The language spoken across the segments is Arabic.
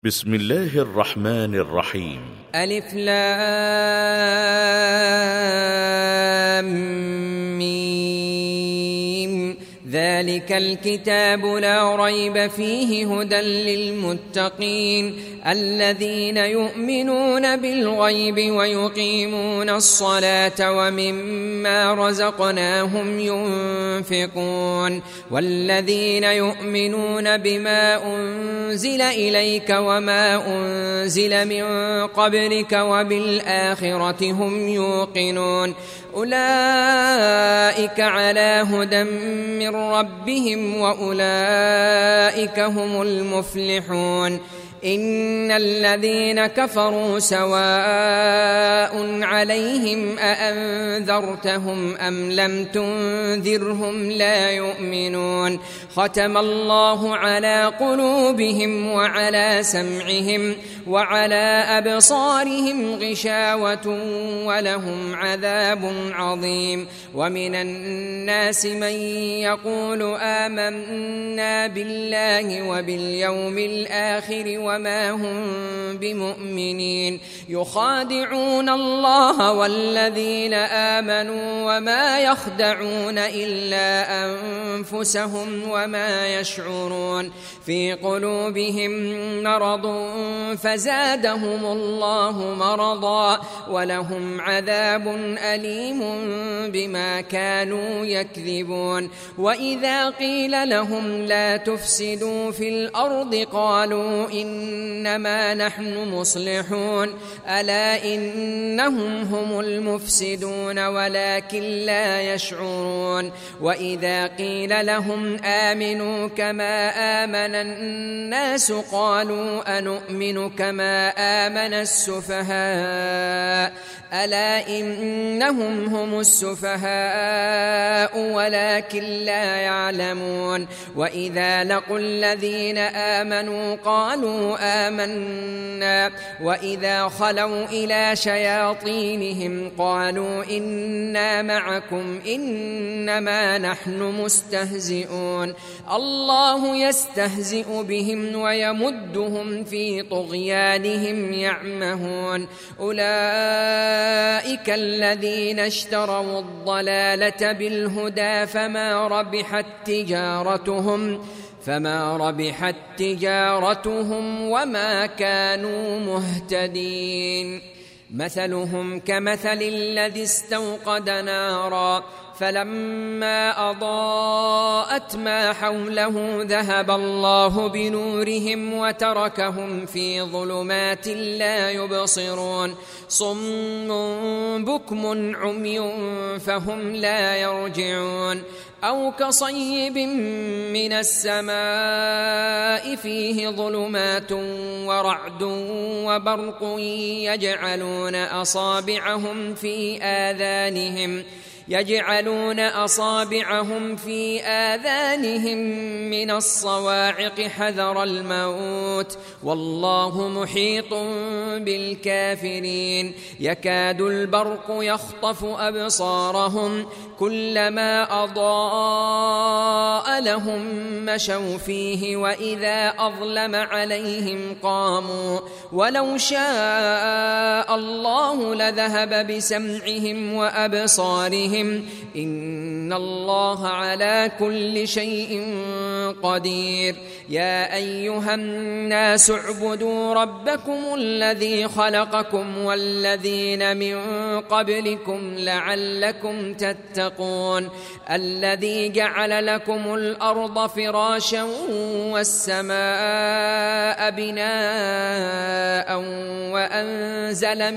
بسم الله الرحمن الرحيم. ألف لام ميم. ذلك الكتاب لا ريب فيه هدى للمتقين الذين يؤمنون بالغيب ويقيمون الصلاة ومما رزقناهم ينفقون والذين يؤمنون بما أنزل إليك وما أنزل من قبلك وبالآخرة هم يوقنون أولئك على هدى من ربهم وأولئك هم المفلحون. إن الذين كفروا سواء عليهم أأنذرتهم أم لم تنذرهم لا يؤمنون. ختم الله على قلوبهم وعلى سمعهم وعلى أبصارهم غشاوة ولهم عذاب عظيم. ومن الناس من يقول آمنا بالله وباليوم الآخر وما هم بمؤمنين يخادعون الله والذين آمنوا وما يخدعون إلا أنفسهم وما يشعرون. في قلوبهم مرض فزادهم الله مرضا ولهم عذاب أليم بما كانوا يكذبون. وإذا قيل لهم لا تفسدوا في الأرض قالوا إنما نحن مصلحون ألا إنهم هم المفسدون ولكن لا يشعرون. وإذا قيل لهم آمنوا كما آمن الناس قالوا أنؤمن كما آمن السفهاء ألا إنهم هم السفهاء ولكن لا يعلمون. وإذا لقوا الذين آمنوا قالوا آمنا وإذا خلوا إلى شياطينهم قالوا إنا معكم إنما نحن مستهزئون. الله يستهزئ بهم ويمدهم في طغيانهم يعمهون. أولئك الذين اشتروا الضلالة بالهدى فما ربحت تجارتهم وما كانوا مهتدين. مثلهم كمثل الذي استوقد نارا فلما أضاءت ما حوله ذهب الله بنورهم وتركهم في ظلمات لا يبصرون. صم بكم عمي فهم لا يرجعون. أو كصيب من السماء فيه ظلمات ورعد وبرق يجعلون أصابعهم في آذانهم من الصواعق حذر الموت والله محيط بالكافرين. يكاد البرق يخطف أبصارهم كلما أضاء لهم مشوا فيه وإذا أظلم عليهم قاموا ولو شاء الله لذهب بسمعهم وأبصارهم إن الله على كل شيء قدير. يا أيها الناس اعبدوا ربكم الذي خلقكم والذين من قبلكم لعلكم تتقون. الذي جعل لكم الأرض فراشا والسماء بناء وأنزل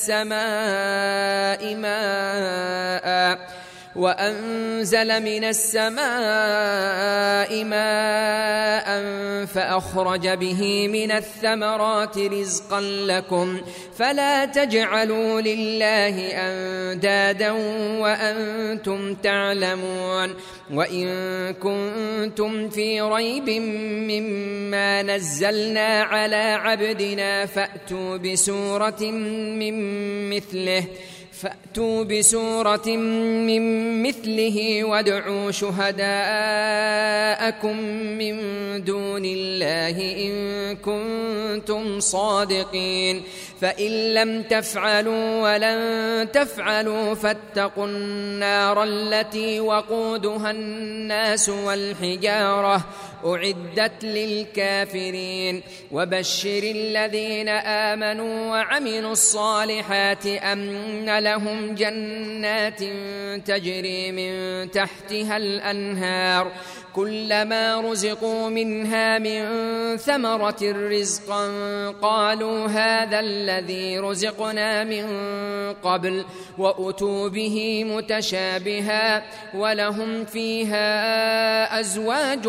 من السماء ماء فأخرج به من الثمرات رزقا لكم فلا تجعلوا لله أندادا وأنتم تعلمون. وإن كنتم في ريب مما نزلنا على عبدنا فأتوا بسورة من مثله فأتوا بسورة من مثله وادعوا شهداءكم من دون الله إن كنتم صادقين فإن لم تفعلوا ولن تفعلوا فاتقوا النار التي وقودها الناس والحجارة أعدت للكافرين وبشر الذين آمنوا وعملوا الصالحات أن لهم جنات تجري من تحتها الأنهار كلما رزقوا منها من ثمرة رزقا قالوا هذا الذي رزقنا من قبل وأتوا به متشابها ولهم فيها أزواج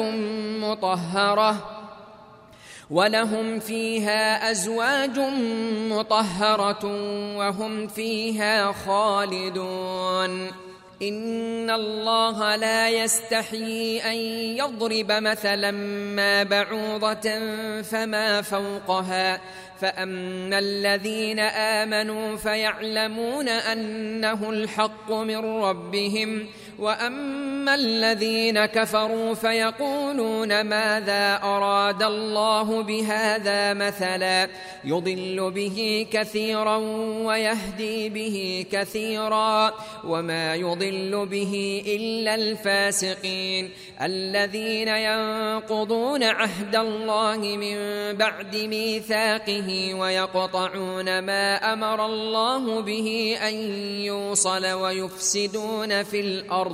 مطهرة وهم فيها خالدون إن الله لا يستحيي أن يضرب مثلا ما بعوضة فما فوقها فأما الذين آمنوا فيعلمون أنه الحق من ربهم وأما الذين كفروا فيقولون ماذا أراد الله بهذا مثلا يضل به كثيرا ويهدي به كثيرا وما يضل به إلا الفاسقين الذين ينقضون عهد الله من بعد ميثاقه ويقطعون ما أمر الله به أن يوصل ويفسدون في الأرض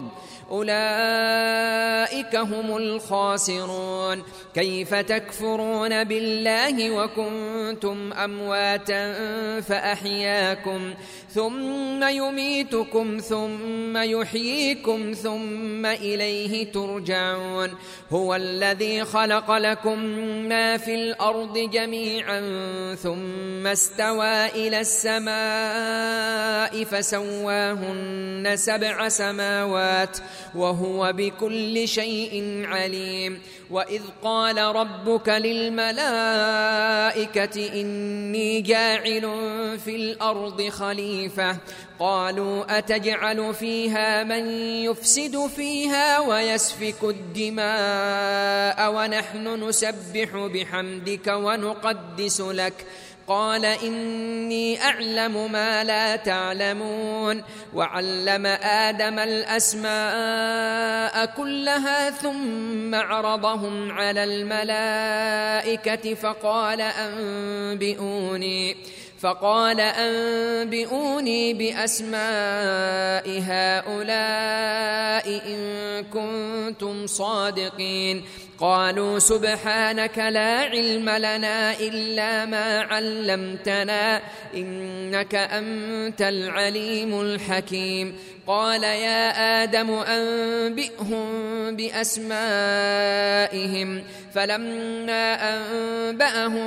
أولئك هم الخاسرون كيف تكفرون بالله وكنتم أمواتا فأحياكم ثم يميتكم ثم يحييكم ثم إليه ترجعون هو الذي خلق لكم ما في الأرض جميعا ثم استوى إلى السماء فسواهن 7 سماوات وهو بكل شيء عليم وإذ قال ربك للملائكة إني جاعل في الأرض خليفة قالوا أتجعل فيها من يفسد فيها ويسفك الدماء ونحن نسبح بحمدك ونقدس لك قال إني أعلم ما لا تعلمون وعلم آدم الأسماء كلها ثم عرضهم على الملائكة فقال أنبئوني بأسماء هؤلاء إن كنتم صادقين قالوا سبحانك لا علم لنا إلا ما علمتنا إنك أنت العليم الحكيم قال يا آدم أنبئهم بأسمائهم فلما أنبأهم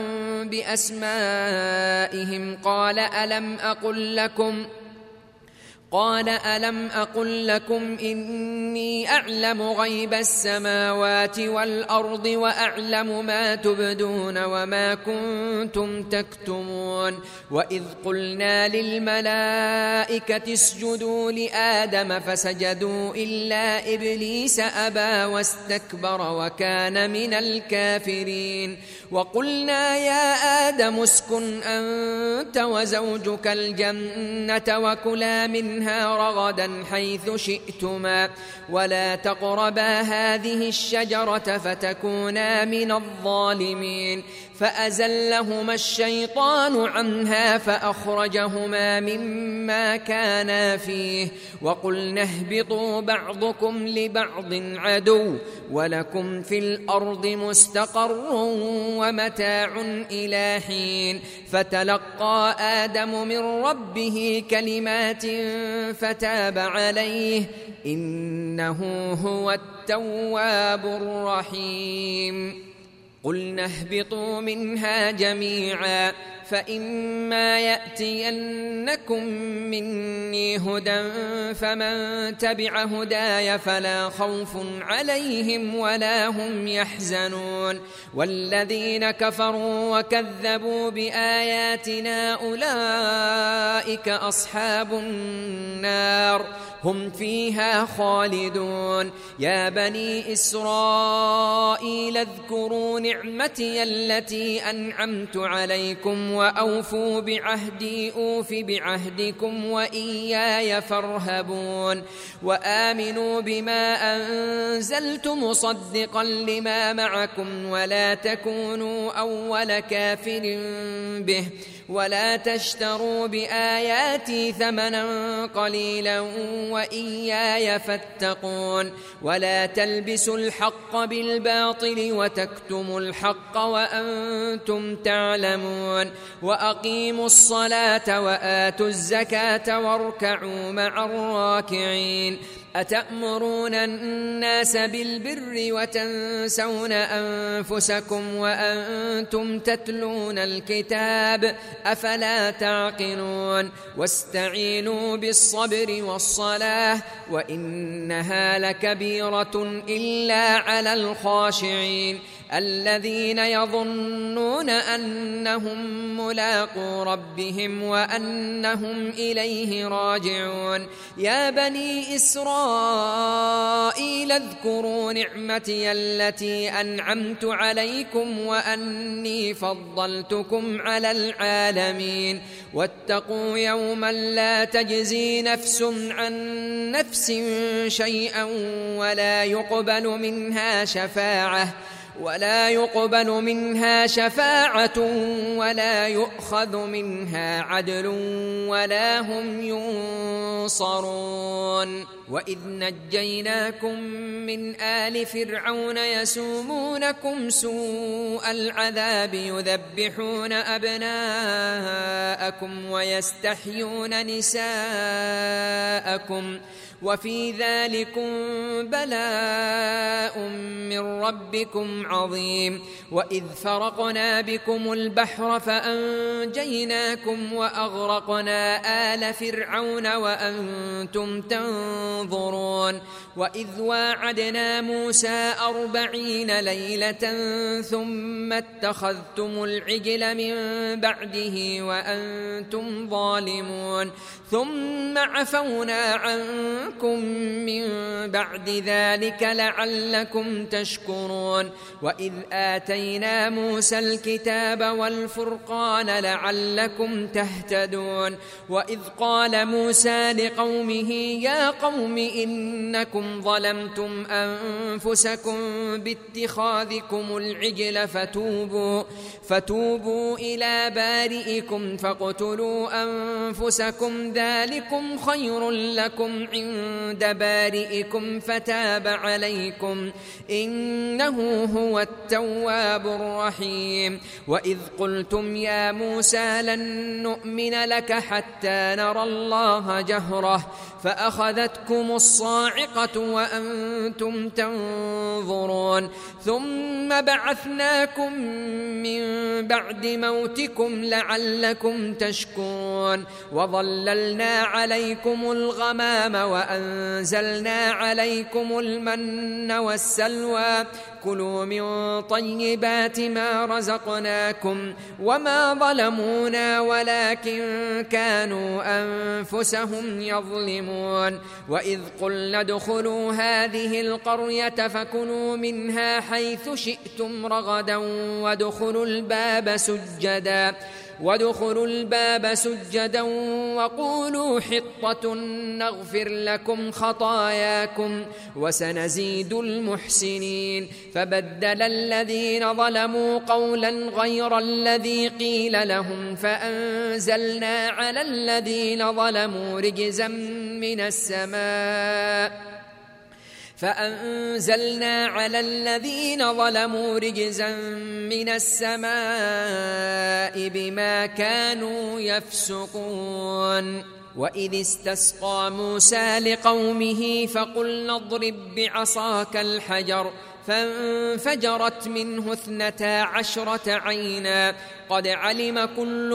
بأسمائهم قال ألم أقل لكم إني أعلم غيب السماوات والأرض وأعلم ما تبدون وما كنتم تكتمون وإذ قلنا للملائكة اسجدوا لآدم فسجدوا إلا إبليس أبى واستكبر وكان من الكافرين وقلنا يا آدم اسكن أنت وزوجك الجنة وكلا منها رغدا حيث شئتما ولا تقربا هذه الشجرة فتكونا من الظالمين فأزلهما الشيطان عنها فأخرجهما مما كانا فيه وقلنا اهبطوا بعضكم لبعض عدو ولكم في الأرض مستقر ومتاع إلى حين فتلقى آدم من ربه كلمات فتاب عليه إنه هو التواب الرحيم قلنا اهبطوا منها جميعا فإما يأتينكم مني هدى فمن تبع هداي فلا خوف عليهم ولا هم يحزنون والذين كفروا وكذبوا بآياتنا أولئك أصحاب النار هم فيها خالدون يا بني إسرائيل اذكروا نعمتي التي أنعمت عليكم وأوفوا بعهدي أوف بعهدكم وإياي فارهبون وآمنوا بما أنزلت مصدقا لما معكم ولا تكونوا أول كافر به ولا تشتروا بآياتي ثمنا قليلا وإياي فاتقون ولا تلبسوا الحق بالباطل وتكتموا الحق وأنتم تعلمون وأقيموا الصلاة وآتوا الزكاة واركعوا مع الراكعين أتأمرون الناس بالبر وتنسون أنفسكم وأنتم تتلون الكتاب أفلا تعقلون واستعينوا بالصبر والصلاة وإنها لكبيرة إلا على الخاشعين الذين يظنون أنهم ملاقو ربهم وأنهم إليه راجعون يا بني إسرائيل اذكروا نعمتي التي أنعمت عليكم وأني فضلتكم على العالمين واتقوا يوما لا تجزي نفس عن نفس شيئا ولا يقبل منها شفاعة ولا يؤخذ منها عدل ولا هم ينصرون وإذ نجيناكم من آل فرعون يسومونكم سوء العذاب يذبحون أبناءكم ويستحيون نساءكم وفي ذلكم بلاء من ربكم عظيم وإذ فرقنا بكم البحر فأنجيناكم وأغرقنا آل فرعون وأنتم تنظرون وإذ واعدنا موسى 40 ليلة ثم اتخذتم العجل من بعده وأنتم ظالمون ثم عفونا عنكم من بعد ذلك لعلكم تشكرون وإذ آتينا موسى الكتاب والفرقان لعلكم تهتدون وإذ قال موسى لقومه يا قوم إنكم ظلمتم أنفسكم باتخاذكم العجل فتوبوا إلى بارئكم فاقتلوا أنفسكم ذلكم خير لكم عند بارئكم فتاب عليكم إنه هو التواب الرحيم وإذ قلتم يا موسى لن نؤمن لك حتى نرى الله جهرة فأخذتكم الصاعقة وأنتم تنظرون ثم بعثناكم من بعد موتكم لعلكم تشكرون وظللنا عليكم الغمام وأنزلنا عليكم المن والسلوى كلوا من طيبات ما رزقناكم وما ظلمونا ولكن كانوا أنفسهم يظلمون وإذ قلنا ادخلوا هذه القرية فكلوا منها حيث شئتم رغدا وادخلوا الباب سجدا وقولوا حطة نغفر لكم خطاياكم وسنزيد المحسنين فبدل الذين ظلموا قولا غير الذي قيل لهم فأنزلنا على الذين ظلموا رجزا من السماء بما كانوا يفسقون وإذ استسقى موسى لقومه فقلنا اضرب بعصاك الحجر فانفجرت منه 12 عينا قد علم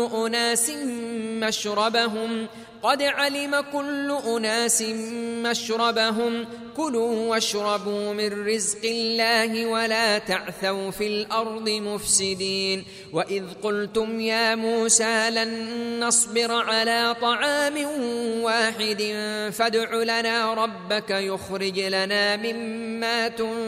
كل أناس مشربهم كلوا واشربوا من رزق الله ولا تعثوا في الأرض مفسدين وإذ قلتم يا موسى لن نصبر على طعام واحد فادع لنا ربك يخرج لنا مما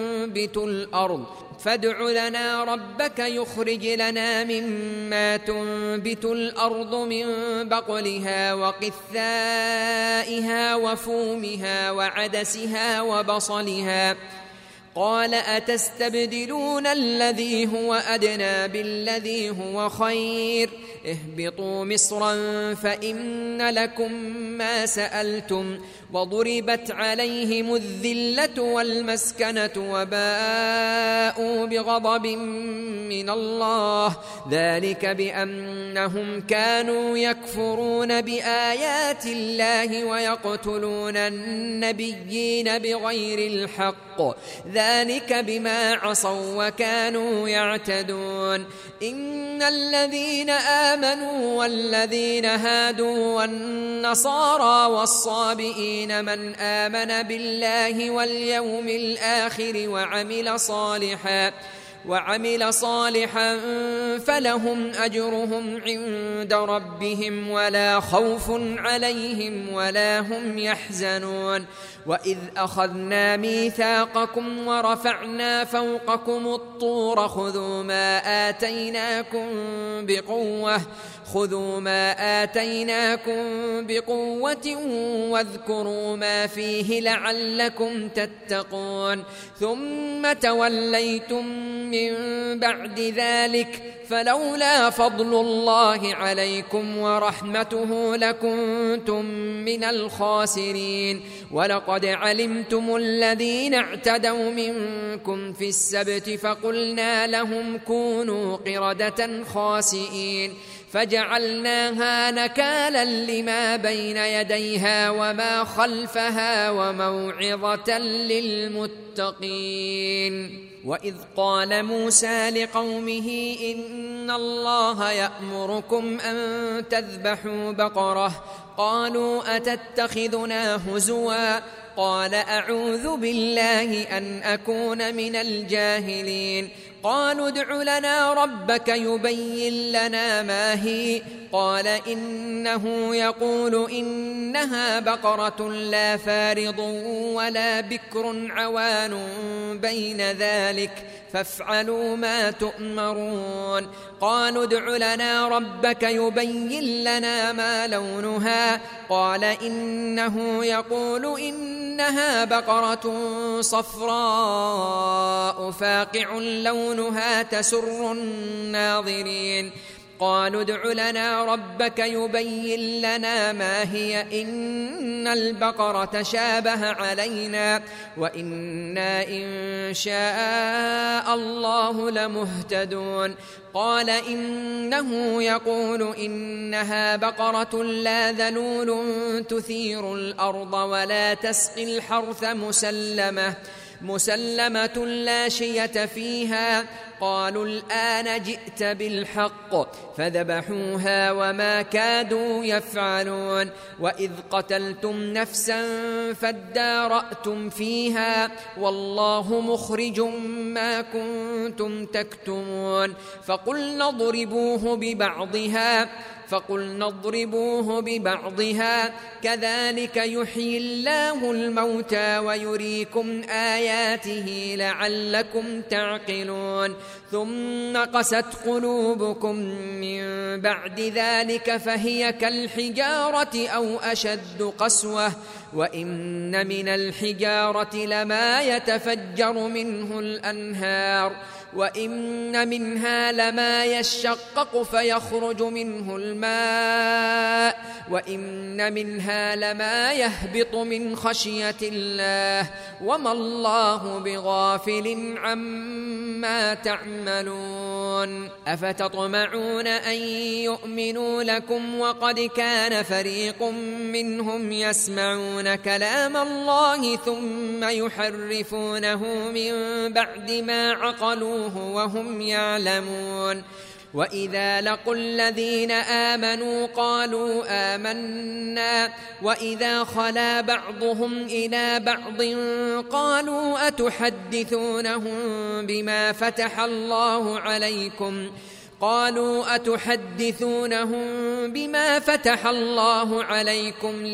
تنبت الأرض من بقلها وقثائها وفومها وعدسها وبصلها قال أتستبدلون الذي هو أدنى بالذي هو خير اهبطوا مصرا فإن لكم ما سألتم وضربت عليهم الذلة والمسكنة وباءوا بغضب من الله ذلك بأنهم كانوا يكفرون بآيات الله ويقتلون النبيين بغير الحق ذلك بما عصوا وكانوا يعتدون إن الذين آمنوا والذين هادوا والنصارى والصابئين من آمن بالله واليوم الآخر وعمل صالحا فلهم أجرهم عند ربهم ولا خوف عليهم ولا هم يحزنون وإذ أخذنا ميثاقكم ورفعنا فوقكم الطور خذوا ما آتيناكم بقوة واذكروا ما فيه لعلكم تتقون ثم توليتم من بعد ذلك فلولا فضل الله عليكم ورحمته لكنتم من الخاسرين ولقد علمتم الذين اعتدوا منكم في السبت فقلنا لهم كونوا قردة خاسئين فجعلناها نكالا لما بين يديها وما خلفها وموعظة للمتقين وإذ قال موسى لقومه إن الله يأمركم أن تذبحوا بقرة قالوا أتتخذنا هزوا قال أعوذ بالله أن أكون من الجاهلين قالوا ادع لنا ربك يبين لنا ما هي قال إنه يقول إنها بقرة لا فارض ولا بكر عوان بين ذلك فافعلوا ما تؤمرون قالوا ادع لنا ربك يبين لنا ما لونها قال إنه يقول إنها بقرة صفراء فاقع لونها تسر الناظرين قالوا ادع لنا ربك يبين لنا ما هي إن البقرة شابه علينا وإنا إن شاء الله لمهتدون قال إنه يقول إنها بقرة لا ذلول تثير الأرض ولا تسقي الحرث مسلمة لا شية فيها قالوا الآن جئت بالحق فذبحوها وما كادوا يفعلون وإذ قتلتم نفسا فادارأتم فيها والله مخرج ما كنتم تكتمون فقلنا اضربوه ببعضها كذلك يحيي الله الموتى ويريكم آياته لعلكم تعقلون ثم قست قلوبكم من بعد ذلك فهي كالحجارة أو أشد قسوة وإن من الحجارة لما يتفجر منه الأنهار وإن منها لما يشقق فيخرج منه الماء وإن منها لما يهبط من خشية الله وما الله بغافل عما تعملون أفتطمعون أن يؤمنوا لكم وقد كان فريق منهم يسمعون كلام الله ثم يحرفونه من بعد ما عقلوه وهم يعلمون وإذا لقوا الذين آمنوا قالوا آمنا وإذا خلا بعضهم إلى بعض قالوا أتحدثونهم بما فتح الله عليكم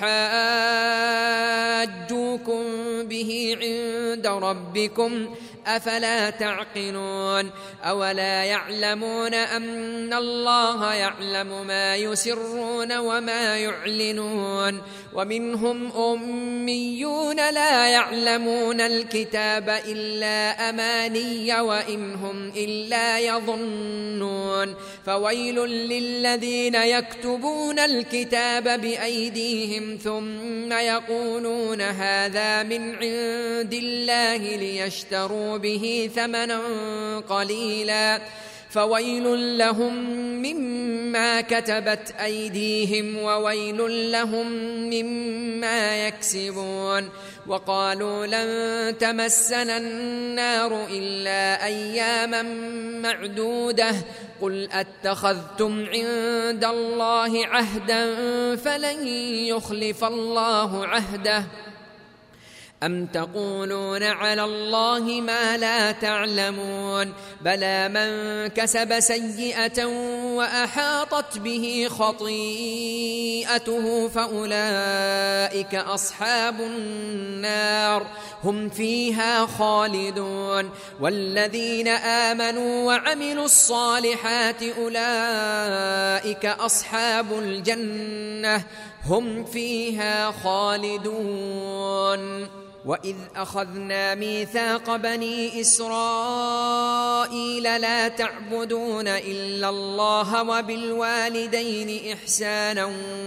ليحاجوكم به عند ربكم أفلا تعقلون أولا يعلمون أن الله يعلم ما يسرون وما يعلنون ومنهم أميون لا يعلمون الكتاب إلا أماني وإن هم إلا يظنون فويل للذين يكتبون الكتاب بأيديهم ثم يقولون هذا من عند الله ليشتروا به ثمنا قليلا فويل لهم مما كتبت أيديهم وويل لهم مما يكسبون وقالوا لن تمسنا النار إلا أياما معدودة قل أتخذتم عند الله عهدا فلن يخلف الله عهده أم تقولون على الله ما لا تعلمون بلى من كسب سيئة وأحاطت به خطيئته فأولئك أصحاب النار هم فيها خالدون والذين آمنوا وعملوا الصالحات أولئك أصحاب الجنة هم فيها خالدون وإذ أخذنا ميثاق بني إسرائيل لا تعبدون إلا الله وبالوالدين إحسانا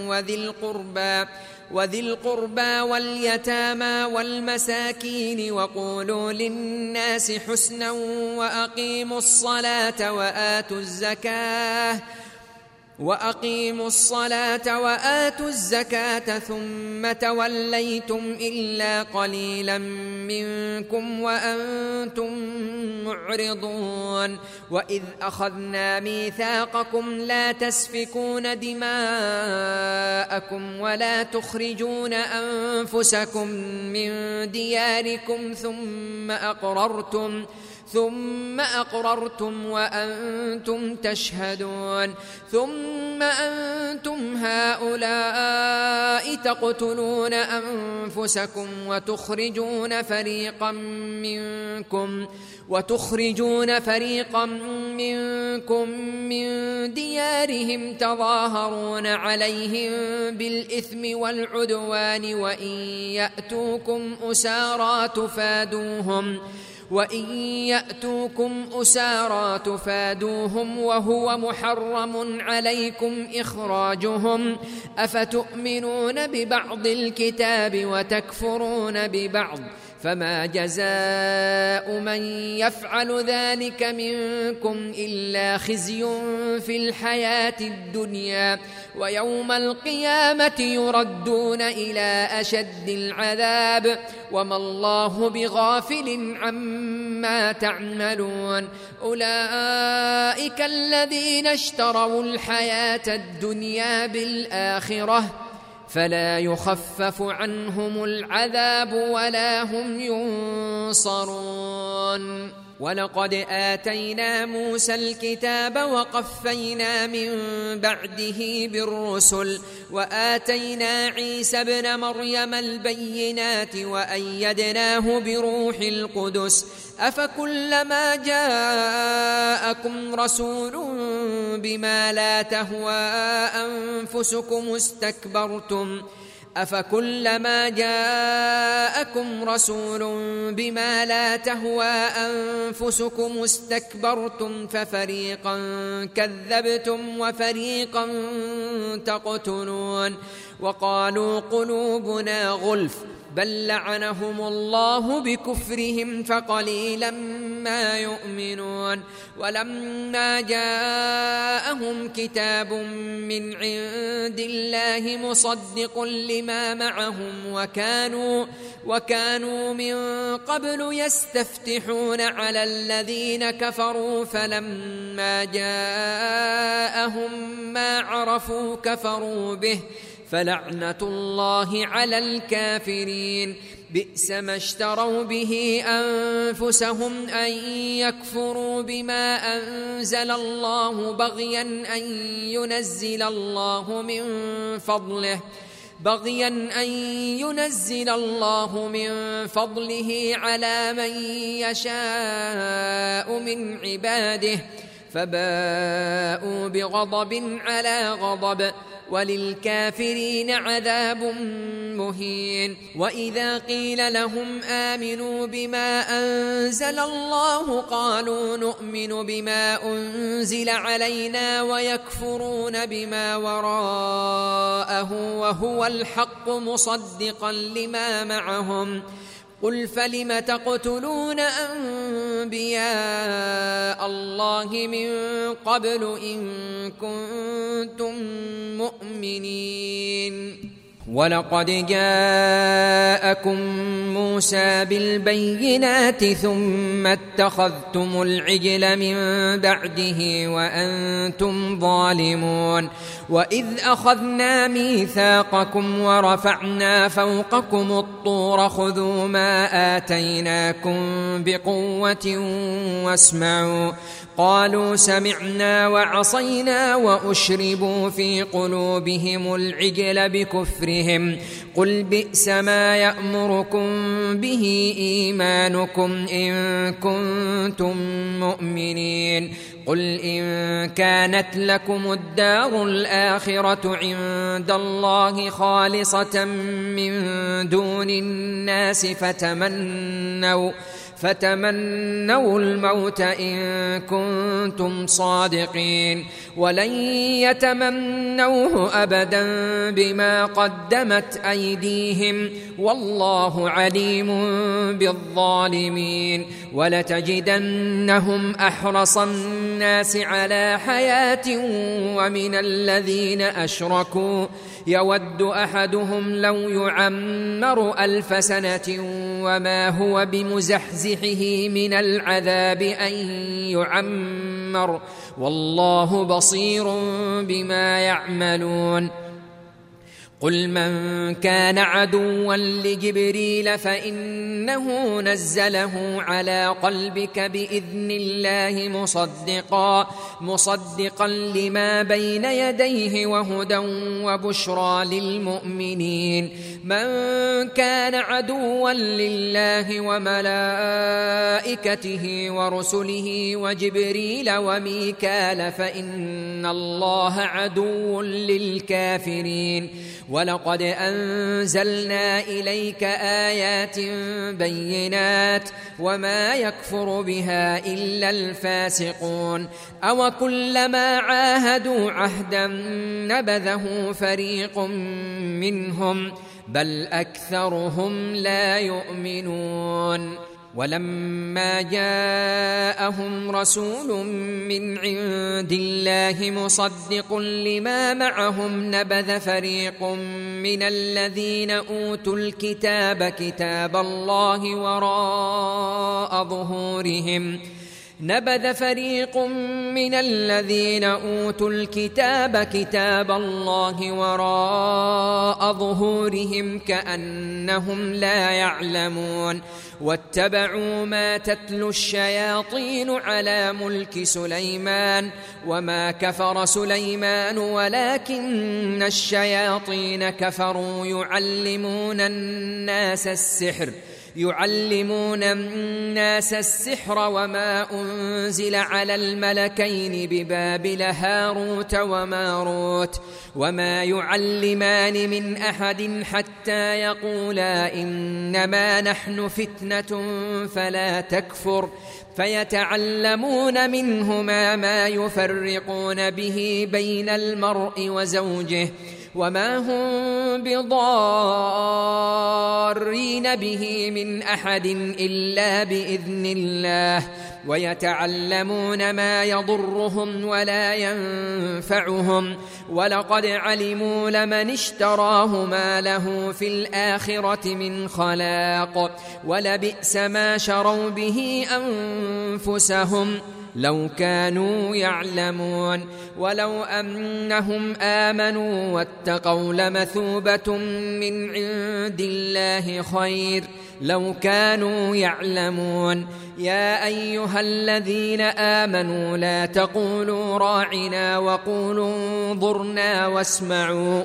وذي القربى واليتامى والمساكين وقولوا للناس حسنا وأقيموا الصلاة وآتوا الزكاة ثم توليتم إلا قليلا منكم وأنتم معرضون وإذ أخذنا ميثاقكم لا تسفكون دماءكم ولا تخرجون أنفسكم من دياركم ثم أقررتم وأنتم تشهدون ثم أنتم هؤلاء تقتلون أنفسكم وتخرجون فريقا منكم من ديارهم تظاهرون عليهم بالإثم والعدوان وإن يأتوكم أسارى تفادوهم وهو محرم عليكم إخراجهم أفتؤمنون ببعض الكتاب وتكفرون ببعض فما جزاء من يفعل ذلك منكم إلا خزي في الحياة الدنيا ويوم القيامة يردون إلى أشد العذاب وما الله بغافل عما تعملون أولئك الذين اشتروا الحياة الدنيا بالآخرة فلا يخفف عنهم العذاب ولا هم ينصرون ولقد آتينا موسى الكتاب وقفينا من بعده بالرسل وآتينا عيسى ابن مريم البينات وأيدناه بروح القدس أفكلما جاءكم رسول بما لا تهوى أنفسكم استكبرتم ففريقا كذبتم وفريقا تقتلون وقالوا قلوبنا غلف بل لعنهم الله بكفرهم فقليلا ما يؤمنون ولما جاءهم كتاب من عند الله مصدق لما معهم وكانوا من قبل يستفتحون على الذين كفروا فلما جاءهم ما عرفوا كفروا به فلعنة الله على الكافرين بئس ما اشتروا به أنفسهم أن يكفروا بما أنزل الله بغيا أن ينزل الله من فضله على من يشاء من عباده فباءوا بغضب على غضب وللكافرين عذاب مهين وإذا قيل لهم آمنوا بما أنزل الله قالوا نؤمن بما أنزل علينا ويكفرون بما وراءه وهو الحق مصدقا لما معهم قل فلم تقتلون أنبياء الله من قبل إن كنتم مؤمنين ولقد جاءكم موسى بالبينات ثم اتخذتم العجل من بعده وأنتم ظالمون وإذ أخذنا ميثاقكم ورفعنا فوقكم الطور خذوا ما آتيناكم بقوة واسمعوا قالوا سمعنا وعصينا وأشربوا في قلوبهم العجل بكفرهم قل بئس ما يأمركم به إيمانكم إن كنتم مؤمنين قل إن كانت لكم الدار الآخرة عند الله خالصة من دون الناس فتمنوا الموت إن كنتم صادقين ولن يتمنوه أبدا بما قدمت أيديهم والله عليم بالظالمين ولتجدنهم أحرص الناس على حياة ومن الذين أشركوا يود أحدهم لو يعمر 1000 سنة وما هو بمزحزحه من العذاب أن يعمر والله بصير بما يعملون قل من كان عدوا لجبريل فإنه نزله على قلبك بإذن الله مصدقا لما بين يديه وهدى وبشرى للمؤمنين من كان عدوا لله وملائكته ورسله وجبريل وميكال فإن الله عدو للكافرين ولقد أنزلنا إليك آيات بينات وما يكفر بها إلا الفاسقون أو كلما عاهدوا عهدا نبذه فريق منهم بل أكثرهم لا يؤمنون ولما جاءهم رسول من عند الله مصدق لما معهم نبذ فريق من الذين أوتوا الكتاب كتاب الله وراء ظهورهم كأنهم لا يعلمون واتبعوا ما تتلو الشياطين على ملك سليمان وما كفر سليمان ولكن الشياطين كفروا يعلمون الناس السحر وما أنزل على الملكين ببابل هاروت وماروت وما يعلمان من أحد حتى يقولا إنما نحن فتنة فلا تكفر فيتعلمون منهما ما يفرقون به بين المرء وزوجه وما هم بضارين به من أحد إلا بإذن الله ويتعلمون ما يضرهم ولا ينفعهم ولقد علموا لمن اشتراه ما له في الآخرة من خلاق ولبئس ما شروا به أنفسهم لو كانوا يعلمون ولو أنهم آمنوا واتقوا لمثوبة من عند الله خير لو كانوا يعلمون يا أيها الذين آمنوا لا تقولوا راعنا وقولوا انظرنا واسمعوا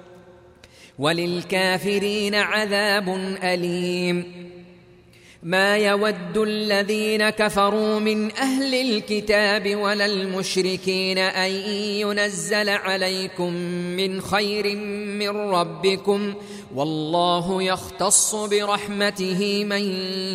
وللكافرين عذاب أليم ما يود الذين كفروا من أهل الكتاب ولا المشركين أن ينزل عليكم من خير من ربكم والله يختص برحمته من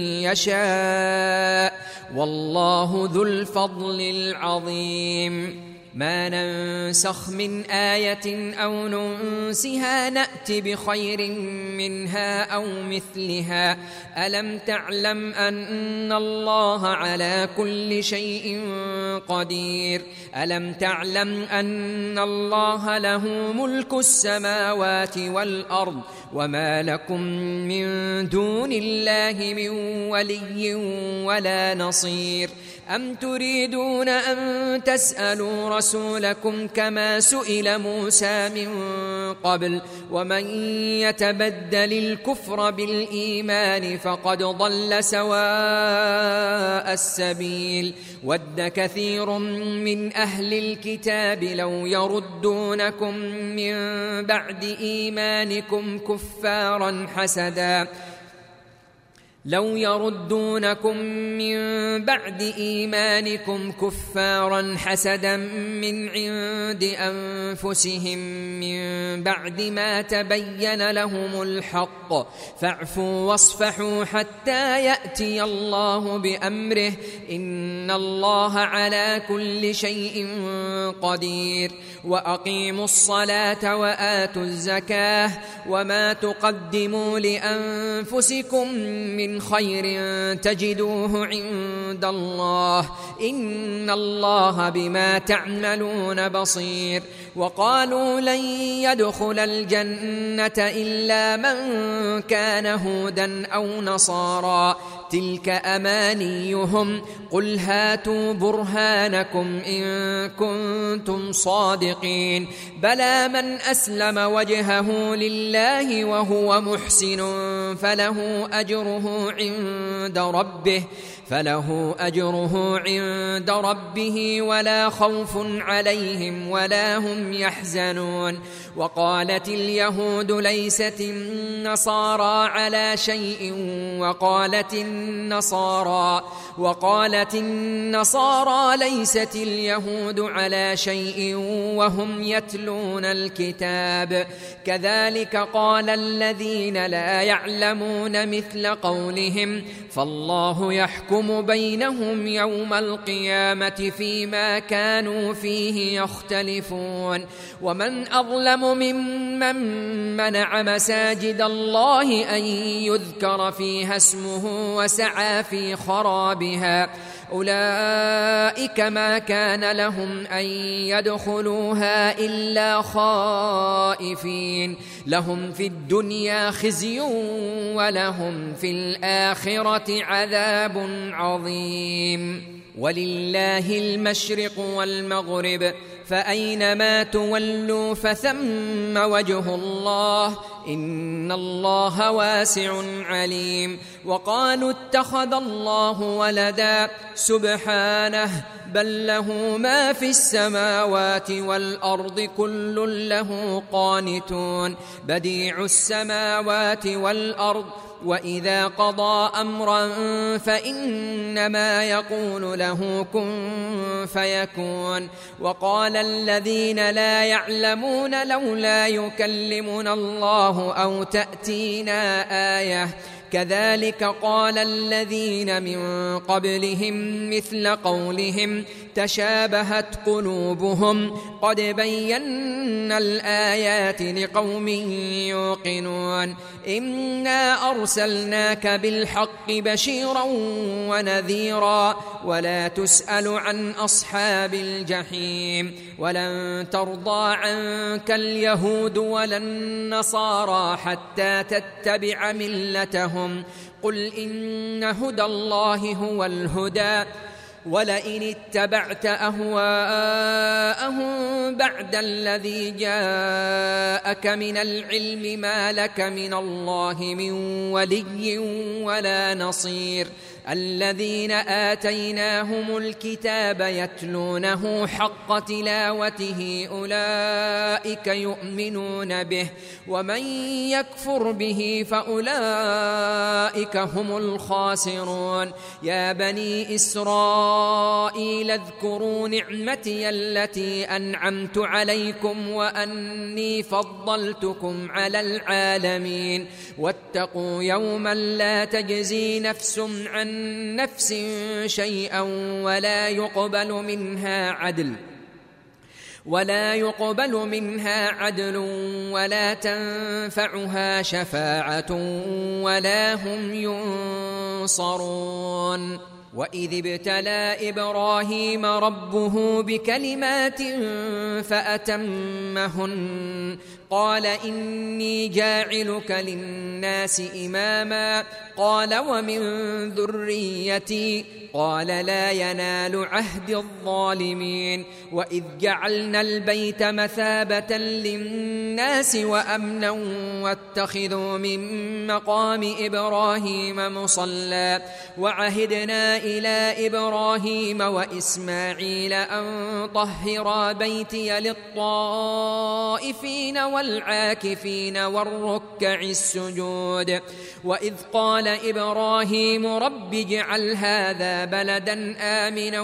يشاء والله ذو الفضل العظيم ما ننسخ من آية أو ننسها نأت بخير منها أو مثلها ألم تعلم أن الله على كل شيء قدير ألم تعلم أن الله له ملك السماوات والأرض وما لكم من دون الله من ولي ولا نصير أم تريدون أن تسألوا رسولكم كما سئل موسى من قبل ومن يتبدل الكفر بالإيمان فقد ضل سواء السبيل ود كثير من أهل الكتاب لو يردونكم من بعد إيمانكم كفارا حسدا من عند أنفسهم من بعد ما تبين لهم الحق فاعفوا واصفحوا حتى يأتي الله بأمره إن الله على كل شيء قدير وأقيموا الصلاة وآتوا الزكاة وما تقدموا لأنفسكم من خير تجدوه عند الله إن الله بما تعملون بصير وقالوا لن يدخل الجنة إلا من كان هودا أو نصارى تلك أمانيهم قل هاتوا برهانكم إن كنتم صادقين بلى من أسلم وجهه لله وهو محسن فله أجره عند ربه ولا خوف عليهم ولا هم يحزنون وقالت اليهود ليست النصارى على شيء وقالت النصارى ليست اليهود على شيء وهم يتلون الكتاب كذلك قال الذين لا يعلمون مثل قولهم فالله يحكم بينهم يوم القيامة فيما كانوا فيه يختلفون ومن أظلم ممن منع مساجد الله أن يذكر فيها اسمه وسعى في خرابها أولئك ما كان لهم أن يدخلوها إلا خائفين لهم في الدنيا خزي ولهم في الآخرة عذاب عظيم ولله المشرق والمغرب فأينما تولوا فثم وجه الله إن الله واسع عليم وقالوا اتخذ الله ولدا سبحانه بل له ما في السماوات والأرض كل له قانتون بديع السماوات والأرض وإذا قضى أمرا فإنما يقول له كن فيكون وقال الذين لا يعلمون لولا يكلمنا الله أو تأتينا آية كذلك قال الذين من قبلهم مثل قولهم تشابهت قلوبهم قد بينا الآيات لقوم يوقنون إنا أرسلناك بالحق بشيرا ونذيرا ولا تسأل عن أصحاب الجحيم ولن ترضى عنك اليهود ولا النصارى حتى تتبع ملتهم قل إن هدى الله هو الهدى ولئن اتبعت أهواءهم بعد الذي جاءك من العلم ما لك من الله من ولي ولا نصير الذين آتيناهم الكتاب يتلونه حق تلاوته أولئك يؤمنون به ومن يكفر به فأولئك هم الخاسرون يا بني إسرائيل اذكروا نعمتي التي أنعمت عليكم وأني فضلتكم على العالمين واتقوا يوما لا تجزي نفس عن نفس شيئا ولا يقبل منها عدل ولا تنفعها شفاعة ولا هم ينصرون وإذ ابتلى إبراهيم ربه بكلمات فأتمهن قال إني جاعلك للناس إماما قال ومن ذريتي قال لا ينال عهد الظالمين وإذ جعلنا البيت مثابة للناس وأمنا واتخذوا من مقام إبراهيم مصلى وعهدنا إلى إبراهيم وإسماعيل أن طهرا بيتي للطائفين والعاكفين والركع السجود وإذ قال إبراهيم رب اجعل هذا بلدا آمنا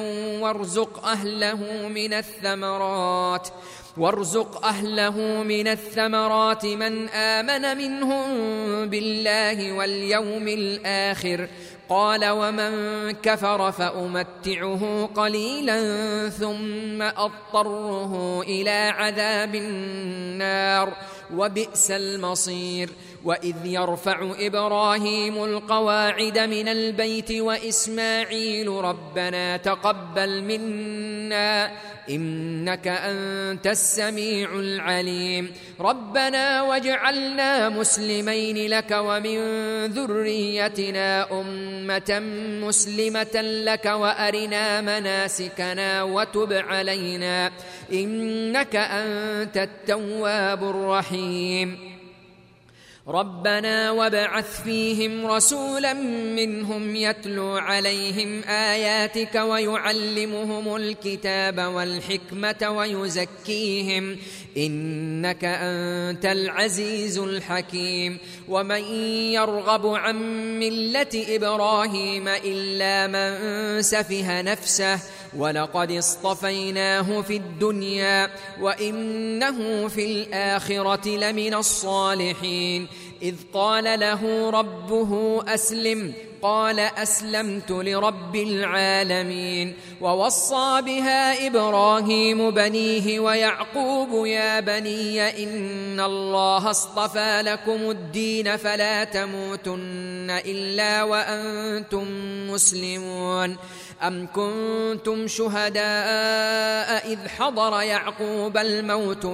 وارزق أهله من الثمرات من آمن منهم بالله واليوم الآخر قال ومن كفر فأمتعه قليلا ثم أضطره إلى عذاب النار وبئس المصير وإذ يرفع إبراهيم القواعد من البيت وإسماعيل ربنا تقبل منا إنك أنت السميع العليم ربنا واجعلنا مسلمين لك ومن ذريتنا أمة مسلمة لك وأرنا مناسكنا وتب علينا إنك أنت التواب الرحيم ربنا وابعث فيهم رسولا منهم يتلو عليهم آياتك ويعلمهم الكتاب والحكمة ويزكيهم إنك أنت العزيز الحكيم ومن يرغب عن ملة إبراهيم إلا من سفه نفسه ولقد اصطفيناه في الدنيا وإنه في الآخرة لمن الصالحين إذ قال له ربه أسلم قال أسلمت لرب العالمين ووصى بها إبراهيم بنيه ويعقوب يا بني إن الله اصطفى لكم الدين فلا تموتن إلا وأنتم مسلمون أم كنتم شهداء إذ حضر يعقوب الموت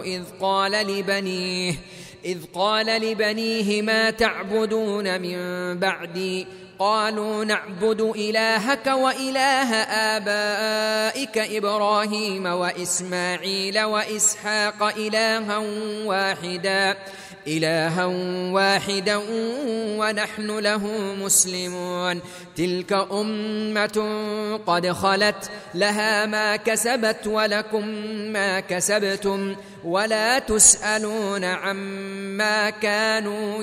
إذ قال لبنيه ما تعبدون من بعدي قالوا نعبد إلهك وإله آبائك إبراهيم وإسماعيل وإسحاق إلها واحدا ونحن له مسلمون تلك أمة قد خلت لها ما كسبت ولكم ما كسبتم ولا تسألون عما كانوا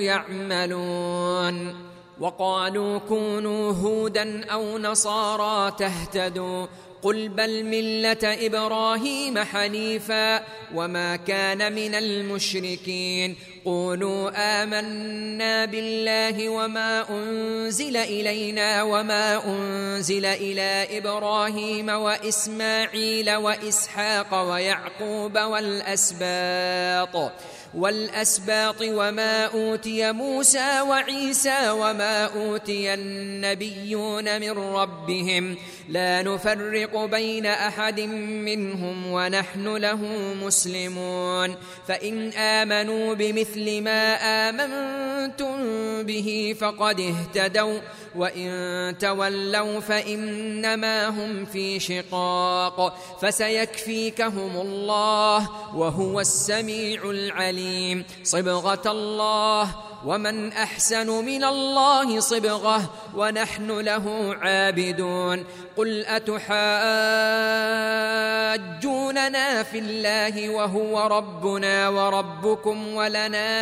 يعملون وقالوا كونوا هودا أو نصارى تهتدوا قل بل ملة إبراهيم حنيفا وما كان من المشركين قولوا آمنا بالله وما أنزل إلينا وما أنزل إلى إبراهيم وإسماعيل وإسحاق ويعقوب والأسباط وما أوتي موسى وعيسى وما أوتي النبيون من ربهم لا نفرق بين أحد منهم ونحن له مسلمون فإن آمنوا بمثل ما آمنتم به فقد اهتدوا وإن تولوا فإنما هم في شقاق فسيكفيكهم الله وهو السميع العليم صبغة الله ومن أحسن من الله صبغة ونحن له عابدون قل أتحاجوننا في الله وهو ربنا وربكم ولنا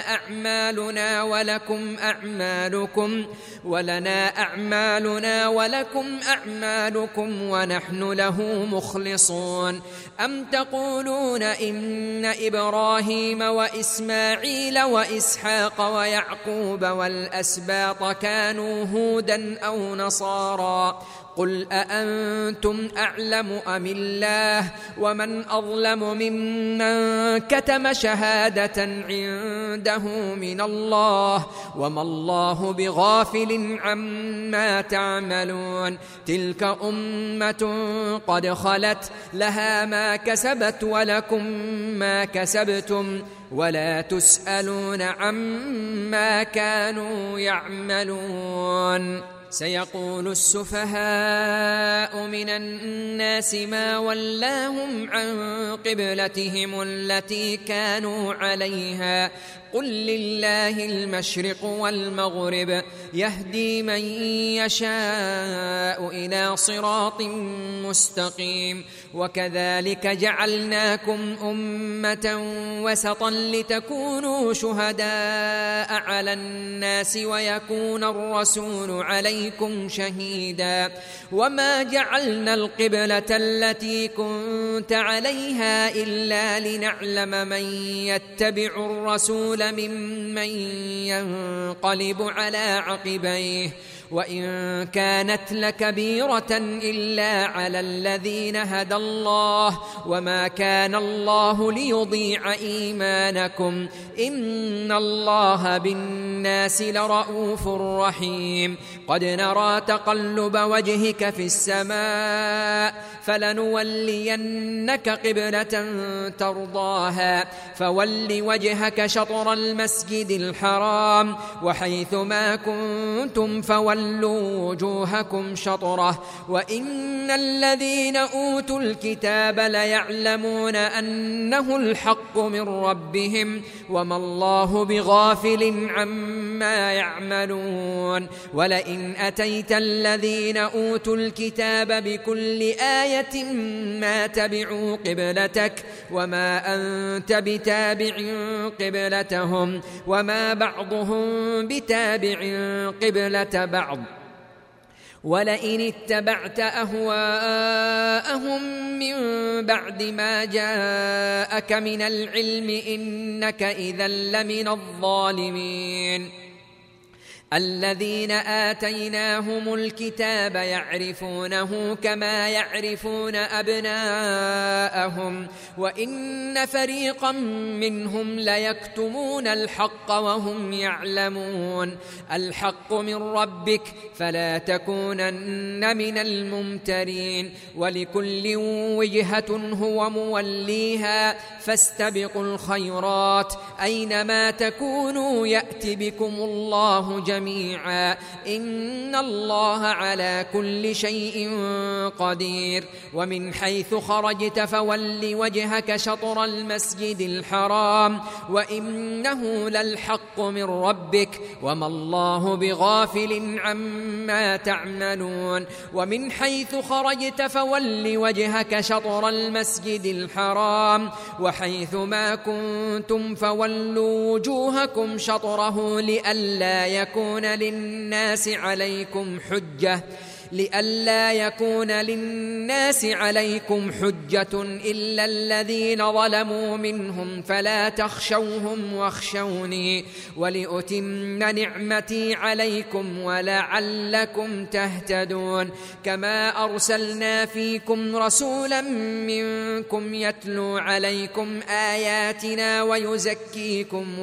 أعمالنا ولكم أعمالكم ونحن له مخلصون أم تقولون إن إبراهيم وإسماعيل وإسحاق ويعقوب والأسباط كانوا هودا أو نصارى قل أأنتم أعلم أم الله ومن أظلم ممن كتم شهادة عنده من الله وما الله بغافل عما تعملون تلك أمة قد خلت لها ما كسبت ولكم ما كسبتم ولا تسألون عما كانوا يعملون سيقول السفهاء من الناس ما ولاهم عن قبلتهم التي كانوا عليها قل لله المشرق والمغرب يهدي من يشاء إلى صراط مستقيم وكذلك جعلناكم أمة وسطا لتكونوا شهداء على الناس ويكون الرسول عليكم شهيدا وما جعلنا القبلة التي كنت عليها إلا لنعلم من يتبع الرسول ممن ينقلب على عقبيه وإن كانت لكبيرة إلا على الذين هدى الله وما كان الله ليضيع إيمانكم إن الله بالناس لرؤوف رحيم قد نرى تقلب وجهك في السماء فلنولينك قبلة ترضاها فول وجهك شطر المسجد الحرام وحيث ما كنتم فولوا وجوهكم شطره وإن الذين أوتوا الكتاب ليعلمون أنه الحق من ربهم وما الله بغافل عما يعملون ولئن أتيت الذين أوتوا الكتاب بكل آية ما تبعوا قبلتك وما أنت بتابع قبلتهم وما بعضهم بتابع قبلة بعض ولئن اتبعت أهواءهم من بعد ما جاءك من العلم إنك إذا لمن الظالمين الذين آتيناهم الكتاب يعرفونه كما يعرفون أبناءهم وإن فريقا منهم ليكتمون الحق وهم يعلمون الحق من ربك فلا تكونن من الممترين ولكل وجهة هو موليها فاستبقوا الخيرات أينما تكونوا يأت بكم الله جميعا إن الله على كل شيء قدير ومن حيث خرجت فول وجهك شطر المسجد الحرام وإنه للحق من ربك وما الله بغافل عما تعملون ومن حيث خرجت فول وجهك شطر المسجد الحرام وحيث ما كنتم فولوا وجوهكم شطره لئلا يكون للناس عليكم حجة لئلا يكون للناس عليكم حجة إلا الذين ظلموا منهم فلا تخشوهم واخشوني ولأتم نعمتي عليكم ولعلكم تهتدون كما أرسلنا فيكم رسولا منكم يتلو عليكم آياتنا ويزكيكم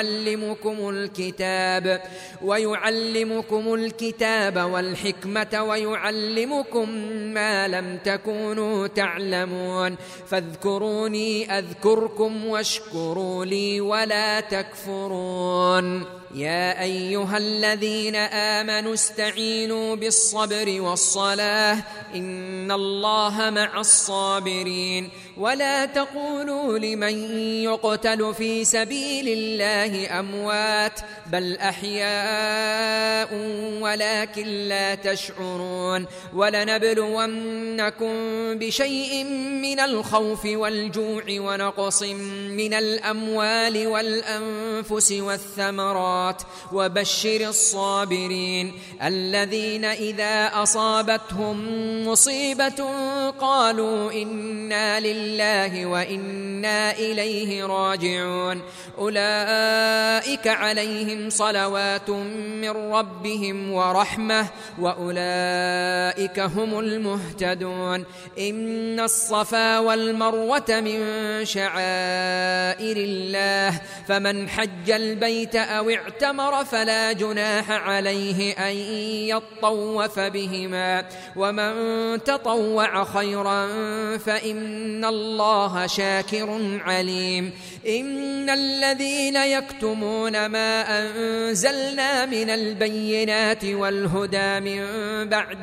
ويعلمكم الكتاب والحكمة ويعلمكم ما لم تكونوا تعلمون فاذكروني أذكركم واشكروا لي ولا تكفرون يا أيها الذين آمنوا استعينوا بالصبر والصلاة إن الله مع الصابرين ولا تقولوا لمن يقتل في سبيل الله أموات بل أحياء ولكن لا تشعرون ولنبلونكم بشيء من الخوف والجوع ونقص من الأموال والأنفس والثمرات وبشر الصابرين الذين إذا أصابتهم مصيبة قالوا إنا لله وإنا إليه راجعون أولئك عليهم صلوات من ربهم ورحمة وأولئك هم المهتدون إن الصفا والمروة من شعائر الله فمن حج البيت أو اعتمر فلا جناح عليه أن يطوف بهما ومن تطوع خيرا فإن الله شاكر عليم إن الذين يكتمون ما أنزلنا من البينات والهدى من بعد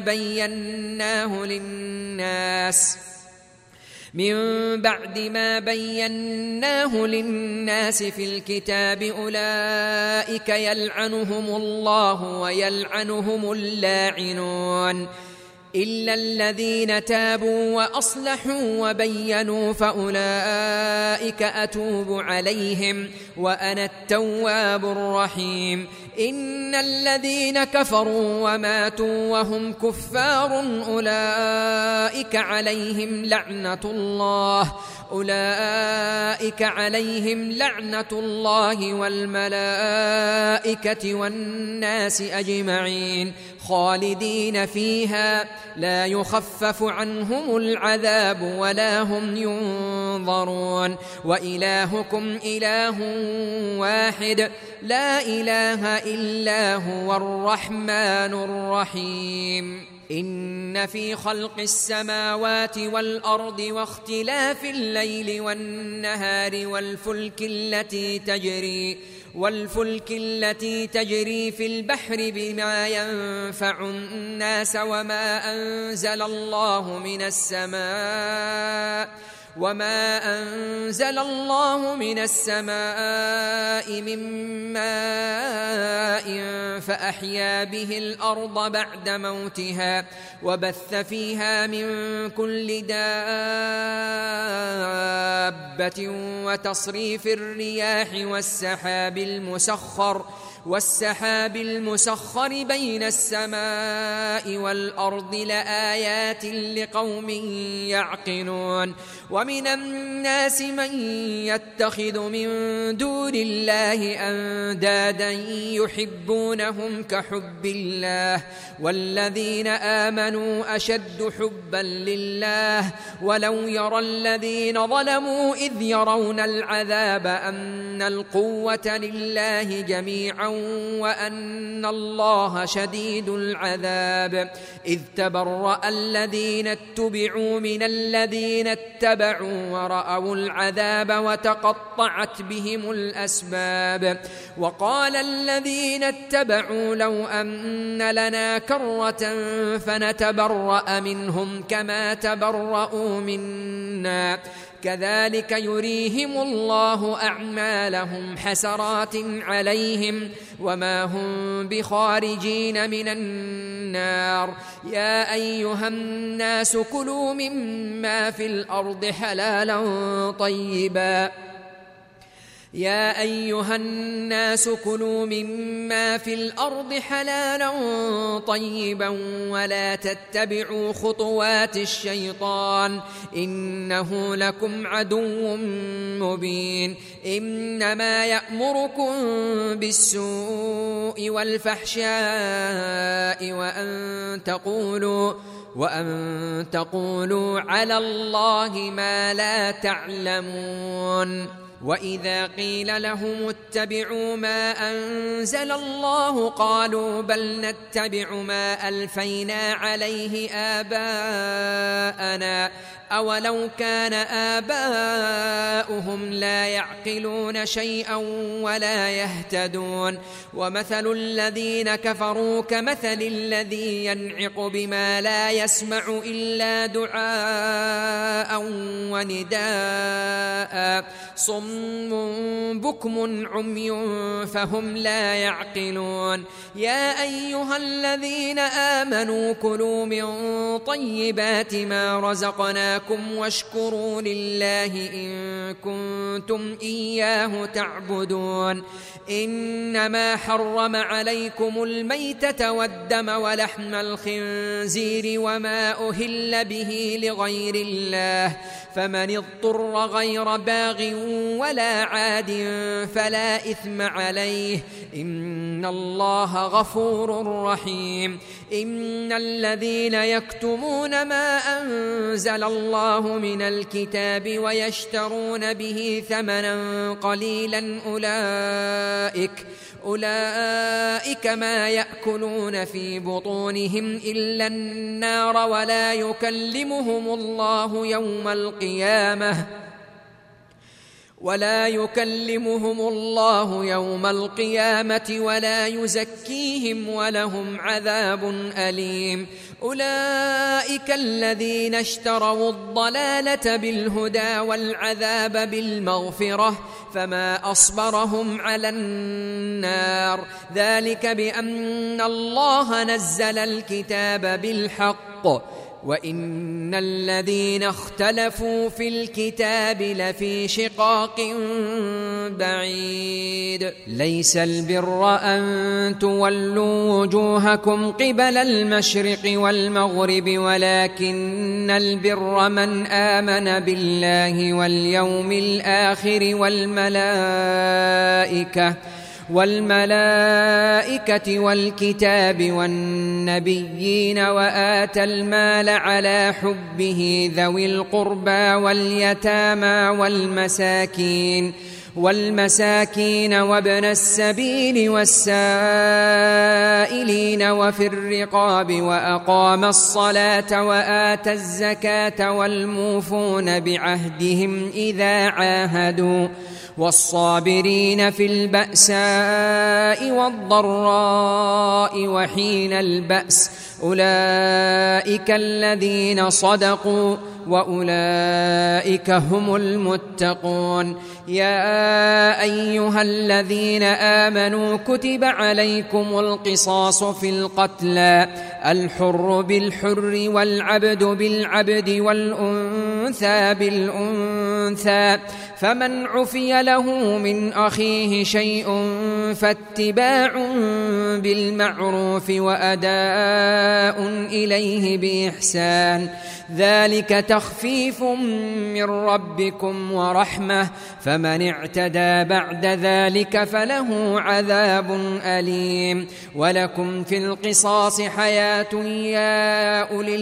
ما بيناه للناس في الكتاب أولئك يلعنهم الله ويلعنهم اللاعنون إلا الذين تابوا وأصلحوا وبينوا فأولئك أتوب عليهم وأنا التواب الرحيم إن الذين كفروا وماتوا وهم كفار أولئك عليهم لعنة الله والملائكة والناس أجمعين خالدين فيها لا يخفف عنهم العذاب ولا هم ينظرون وإلهكم إله واحد لا إله إلا هو الرحمن الرحيم إن في خلق السماوات والأرض واختلاف الليل والنهار والفلك التي تجري في البحر بما ينفع الناس وما أنزل الله من السماء من ماء فأحيا به الأرض بعد موتها وبث فيها من كل دابة وتصريف الرياح والسحاب المسخر بين السماء والأرض لآيات لقوم يعقلون ومن الناس من يتخذ من دون الله أندادا يحبونهم كحب الله والذين آمنوا أشد حبا لله ولو يرى الذين ظلموا إذ يرون العذاب أن القوة لله جميعا وأن الله شديد العذاب إذ تبرأ الذين اتبعوا من الذين اتبعوا ورأوا العذاب وتقطعت بهم الأسباب وقال الذين اتبعوا لو أن لنا كرة فنتبرأ منهم كما تبرأوا منا كذلك يريهم الله أعمالهم حسرات عليهم وما هم بخارجين من النار يا أيها الناس كلوا مما في الأرض حلالا طيبا يا أيها الناس كلوا مما في الأرض حلالا طيبا ولا تتبعوا خطوات الشيطان إنه لكم عدو مبين إنما يأمركم بالسوء والفحشاء وأن تقولوا على الله ما لا تعلمون وإذا قيل لهم اتبعوا ما أنزل الله قالوا بل نتبع ما ألفينا عليه آباءنا أولو كان آباؤهم لا يعقلون شيئا ولا يهتدون ومثل الذين كفروا كمثل الذي ينعق بما لا يسمع إلا دعاء ونداء صم بكم عمي فهم لا يعقلون يا أيها الذين آمنوا كلوا من طيبات ما رزقناكم واشكروا لله إن كنتم إياه تعبدون إنما حرم عليكم الميتة والدم ولحم الخنزير وما أهل به لغير الله فمن اضطر غير باغ ولا عاد فلا إثم عليه إن الله غفور رحيم إن الذين يكتمون ما أنزل الله من الكتاب ويشترون به ثمنا قليلا أولئك ما يأكلون في بطونهم إلا النار ولا يكلمهم الله يوم القيامة ولا يزكيهم ولهم عذاب أليم أولئك الذين اشتروا الضلالة بالهدى والعذاب بالمغفرة فما أصبرهم على النار ذلك بأن الله نزل الكتاب بالحق وإن الذين اختلفوا في الكتاب لفي شقاق بعيد ليس البر أن تولوا وجوهكم قبل المشرق والمغرب ولكن البر من آمن بالله واليوم الآخر والملائكة والكتاب والنبيين وآتى المال على حبه ذوي القربى واليتامى والمساكين وابن السبيل والسائلين وفي الرقاب وأقام الصلاة وآتى الزكاة والموفون بعهدهم إذا عاهدوا والصابرين في البأساء والضراء وحين البأس أولئك الذين صدقوا وأولئك هم المتقون يا أيها الذين آمنوا كتب عليكم القصاص في القتلى الحر بالحر والعبد بالعبد والأنثى بالأنثى فمن عفي له من أخيه شيء فاتباع بالمعروف وأداء إليه بإحسان ذلك تخفيف من ربكم ورحمة فمن اعتدى بعد ذلك فله عذاب أليم ولكم في القصاص حياة يا أولي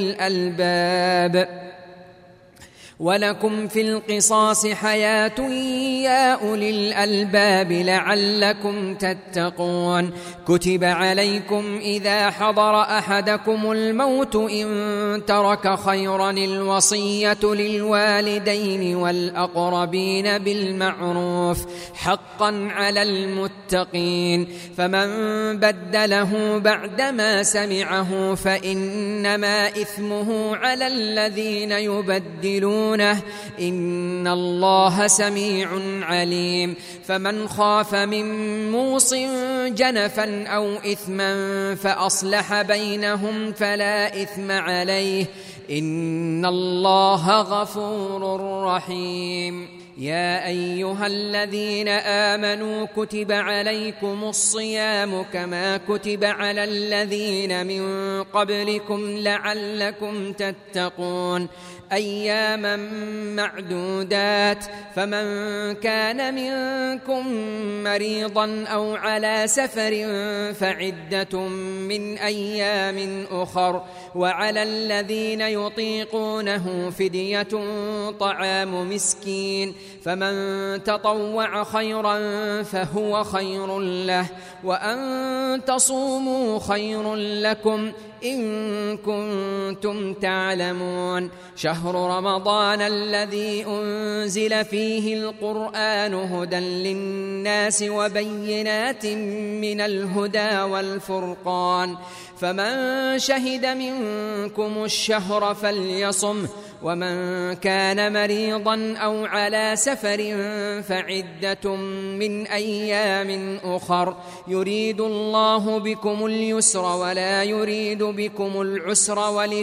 الألباب لعلكم تتقون كتب عليكم إذا حضر أحدكم الموت إن ترك خيرا الوصية للوالدين والأقربين بالمعروف حقا على المتقين فمن بدله بعدما سمعه فإنما إثمه على الذين يبدلون إن الله سميع عليم فمن خاف من موص جنفا أو إثما فأصلح بينهم فلا إثم عليه إن الله غفور رحيم يا أيها الذين آمنوا كتب عليكم الصيام كما كتب على الذين من قبلكم لعلكم تتقون أياما معدودات فمن كان منكم مريضا أو على سفر فعدة من أيام أخر وعلى الذين يطيقونه فدية طعام مسكين فمن تطوع خيرا فهو خير له وأن تصوموا خير لكم إن كنتم تعلمون شهر رمضان الذي أنزل فيه القرآن هدى للناس وبينات من الهدى والفرقان فمن شهد منكم الشهر فليصم ومن كان مريضا أو على سفر فعدة من أيام أخر يريد الله بكم اليسر ولا يريد بكم العسر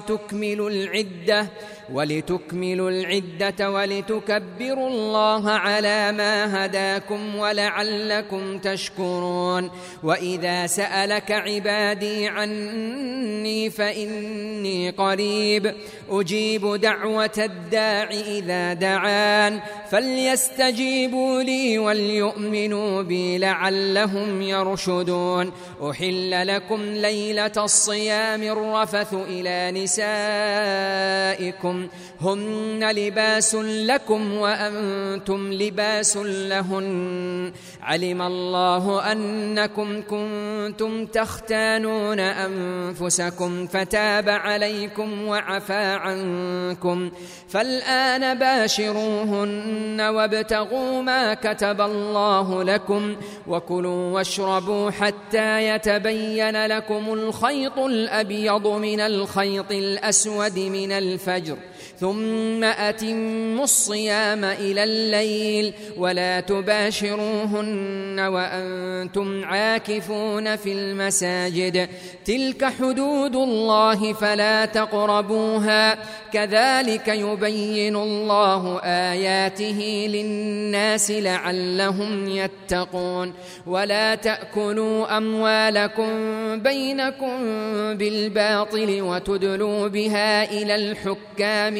ولتكملوا العدة ولتكبروا الله على ما هداكم ولعلكم تشكرون وإذا سألك عبادي عني فإني قريب أجيب دعوة الداع إذا دعان فليستجيبوا لي وليؤمنوا بي لعلهم يرشدون أحل لكم ليلة الصيام الرفث إلى نسائكم هن لباس لكم وأنتم لباس لهن علم الله أنكم كنتم تختانون أنفسكم فتاب عليكم وعفى عنكم فالآن باشروهن وابتغوا ما كتب الله لكم وكلوا واشربوا حتى يتبين لكم الخيط الأبيض من الخيط الأسود من الفجر ثم أتموا الصيام إلى الليل ولا تباشروهن وأنتم عاكفون في المساجد تلك حدود الله فلا تقربوها كذلك يبين الله آياته للناس لعلهم يتقون ولا تأكلوا أموالكم بينكم بالباطل وتدلوا بها إلى الحكام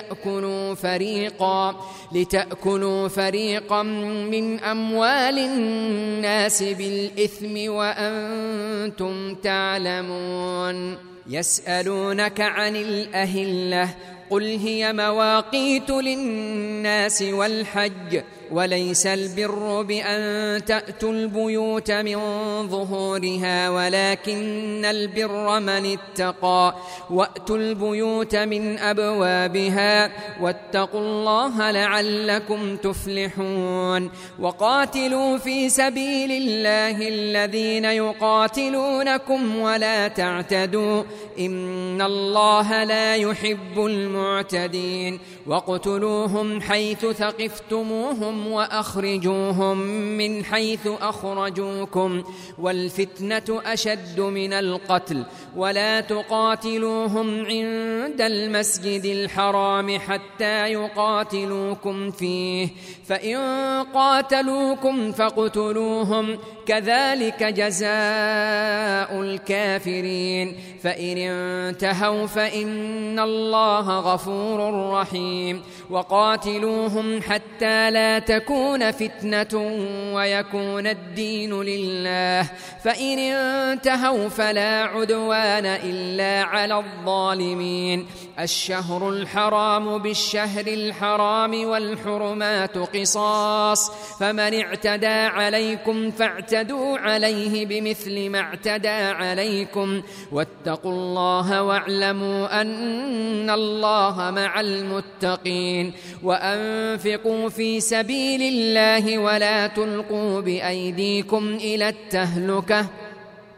لتأكلوا فريقا من أموال الناس بالإثم وأنتم تعلمون يسألونك عن الأهلة قل هي مواقيت للناس والحج وليس البر بأن تأتوا البيوت من ظهورها ولكن البر من اتقى وأتوا البيوت من أبوابها واتقوا الله لعلكم تفلحون وقاتلوا في سبيل الله الذين يقاتلونكم ولا تعتدوا إن الله لا يحب المعتدين واقتلوهم حيث ثقفتموهم وأخرجوهم من حيث أخرجوكم والفتنة أشد من القتل ولا تقاتلوهم عند المسجد الحرام حتى يقاتلوكم فيه فإن قاتلوكم فاقتلوهم كذلك جزاء الكافرين فإن انتهوا فإن الله غفور رحيم وقاتلوهم حتى لا تكون فتنة ويكون الدين لله فإن انتهوا فلا عدوان إلا على الظالمين الشهر الحرام بالشهر الحرام والحرمات قصاص فمن اعتدى عليكم فاعتدوا عليه بمثل ما اعتدى عليكم واتقوا الله واعلموا أن الله مع المتقين وأنفقوا في سبيل الله ولا تلقوا بأيديكم إلى التهلكة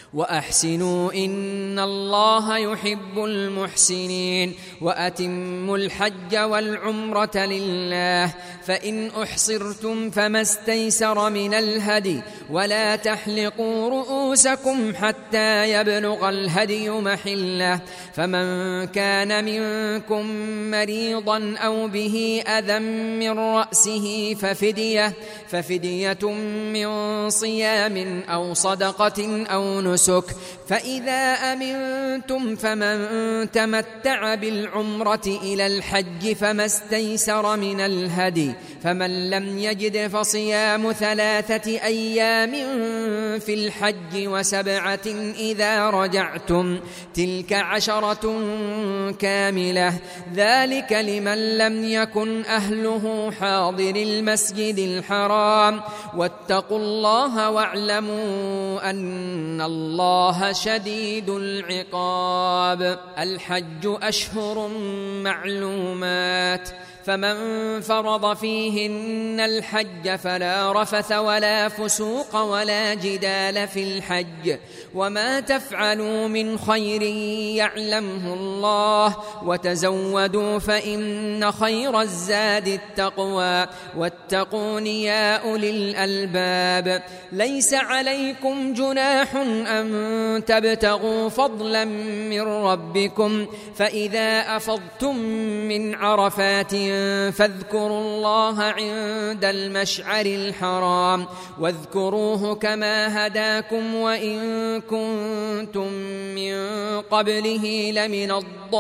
وأحسنوا إن الله يحب المحسنين وأتموا الحج والعمرة لله فإن أحصرتم فما استيسر من الهدي ولا تحلقوا رؤوسكم حتى يبلغ الهدي محله فمن كان منكم مريضا أو به أذى من رأسه ففدية من صيام أو صدقة أو نسك فإذا أمنتم فمن تمتع بالعمرة إلى الحج فما استيسر من الهدي فمن لم يجد فصيام 3 أيام في الحج و7 إذا رجعتم تلك 10 كاملة ذلك لمن لم يكن أهله حاضر المسجد الحرام واتقوا الله واعلموا أن الله شديد العقاب الحج أشهر معلومات فمن فرض فيهن الحج فلا رفث ولا فسوق ولا جدال في الحج وما تفعلوا من خير يعلمه الله وتزودوا فإن خير الزاد التقوى واتقون يا أولي الألباب ليس عليكم جناح أن تبتغوا فضلا من ربكم فإذا أفضتم من عرفات فاذكروا الله عند المشعر الحرام واذكروه كما هداكم وإن كنتم من قبله لمن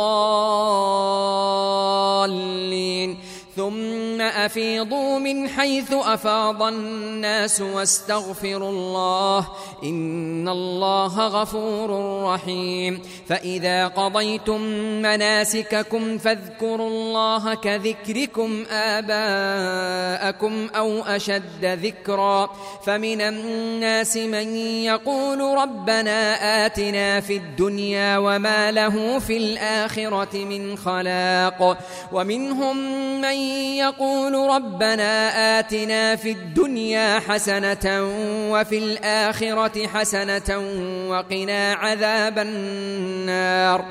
الضالين ثم أفيضوا من حيث أفاض الناس واستغفروا الله إن الله غفور رحيم فإذا قضيتم مناسككم فاذكروا الله كذكركم آباءكم أو أشد ذكرا فمن الناس من يقول ربنا آتنا في الدنيا وما له في الآخرة من خلاق ومنهم من يقول ربنا آتنا في الدنيا حسنة وفي الآخرة حسنة وقنا عذاب النار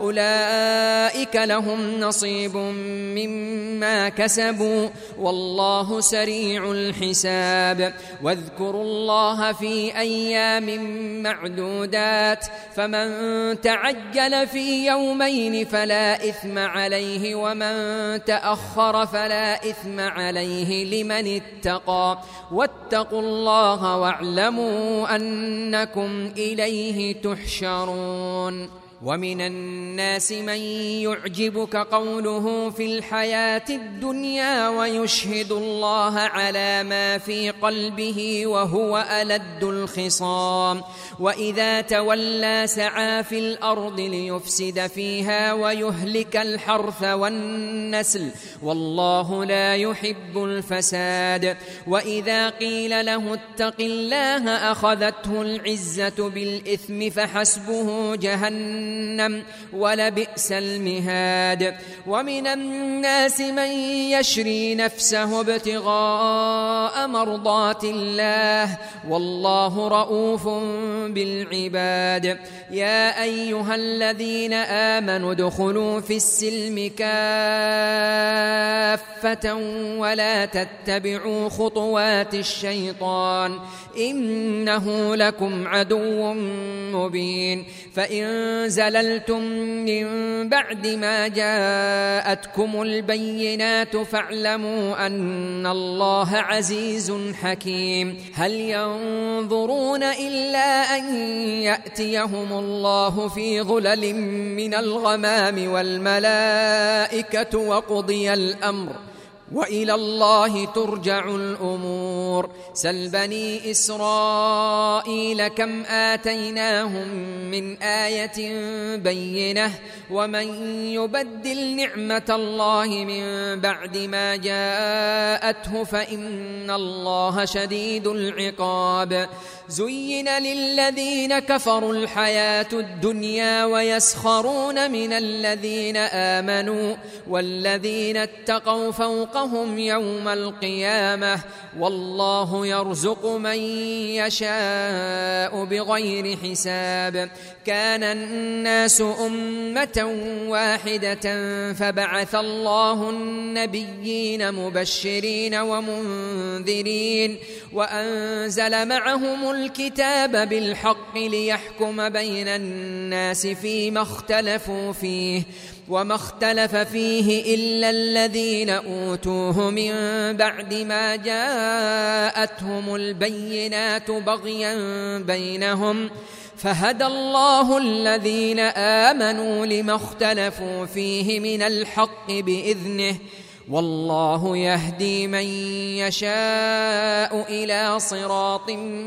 أولئك لهم نصيب مما كسبوا والله سريع الحساب واذكروا الله في أيام معدودات فمن تعجل في يومين فلا إثم عليه ومن تأخر فلا إثم عليه لمن اتقى واتقوا الله واعلموا أنكم إليه تحشرون ومن الناس من يعجبك قوله في الحياة الدنيا ويشهد الله على ما في قلبه وهو ألد الخصام وإذا تولى سعى في الأرض ليفسد فيها ويهلك الحرث والنسل والله لا يحب الفساد وإذا قيل له اتق الله أخذته العزة بالإثم فحسبه جهنم ولبئس المهاد ومن الناس من يشري نفسه ابتغاء مرضات الله والله رؤوف بالعباد يا أيها الذين آمنوا ادخلوا في السلم كافة ولا تتبعوا خطوات الشيطان إنه لكم عدو مبين فإن زللتم من بعد ما جاءتكم البينات فاعلموا أن الله عزيز حكيم هل ينظرون إلا أن يأتيهم الله في ظلل من الغمام والملائكة وقضي الأمر وإلى الله ترجع الأمور سل بني إسرائيل كم آتيناهم من آية بينة ومن يبدل نعمة الله من بعد ما جاءته فإن الله شديد العقاب زين للذين كفروا الحياة الدنيا ويسخرون من الذين آمنوا والذين اتقوا فوقهم ووقوهم يوم القيامة والله يرزق من يشاء بغير حساب. كان الناس أمة واحدة فبعث الله النبيين مبشرين ومنذرين وأنزل معهم الكتاب بالحق ليحكم بين الناس فيما اختلفوا فيه وما اختلف فيه إلا الذين أوتوه من بعد ما جاءتهم البينات بغيا بينهم فهدى الله الذين آمنوا لما اختلفوا فيه من الحق بإذنه والله يهدي من يشاء إلى صراط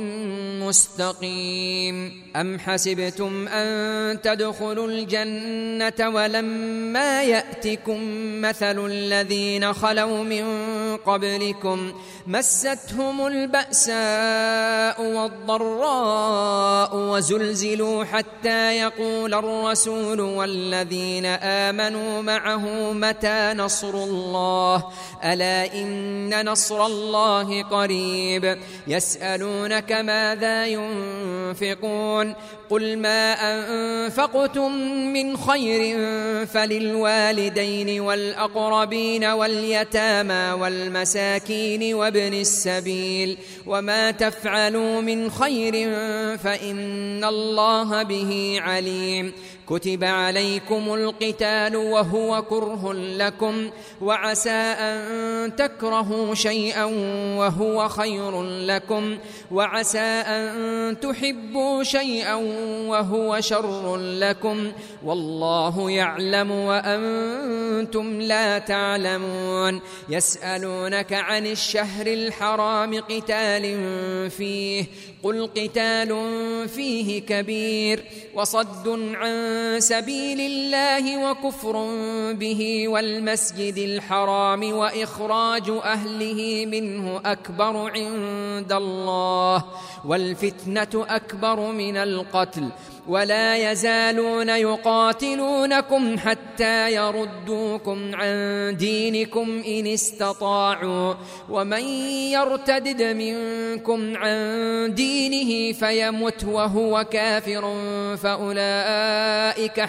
مستقيم. أم حسبتم أن تدخلوا الجنة ولما يأتكم مثل الذين خلوا من قبلكم مستهم البأساء والضراء وزلزلوا حتى يقول الرسول والذين آمنوا معه متى نصر الله ألا إن نصر الله قريب. يسألونك ماذا ينفقون قل ما أنفقتم من خير فللوالدين والأقربين واليتامى والمساكين وابن السبيل وما تفعلوا من خير فإن الله به عليم. كتب عليكم القتال وهو كره لكم وعسى أن تكرهوا شيئا وهو خير لكم وعسى أن تحبوا شيئا وهو شر لكم والله يعلم وأنتم لا تعلمون. يسألونك عن الشهر الحرام قتال فيه قل قتال فيه كبير وصد عن سبيل الله وكفر به والمسجد الحرام وإخراج أهله منه أكبر عند الله والفتنة أكبر من القتل ولا يزالون يقاتلونكم حتى يردوكم عن دينكم إن استطاعوا ومن يرتدد منكم عن دينه فيمت وهو كافر فأولئك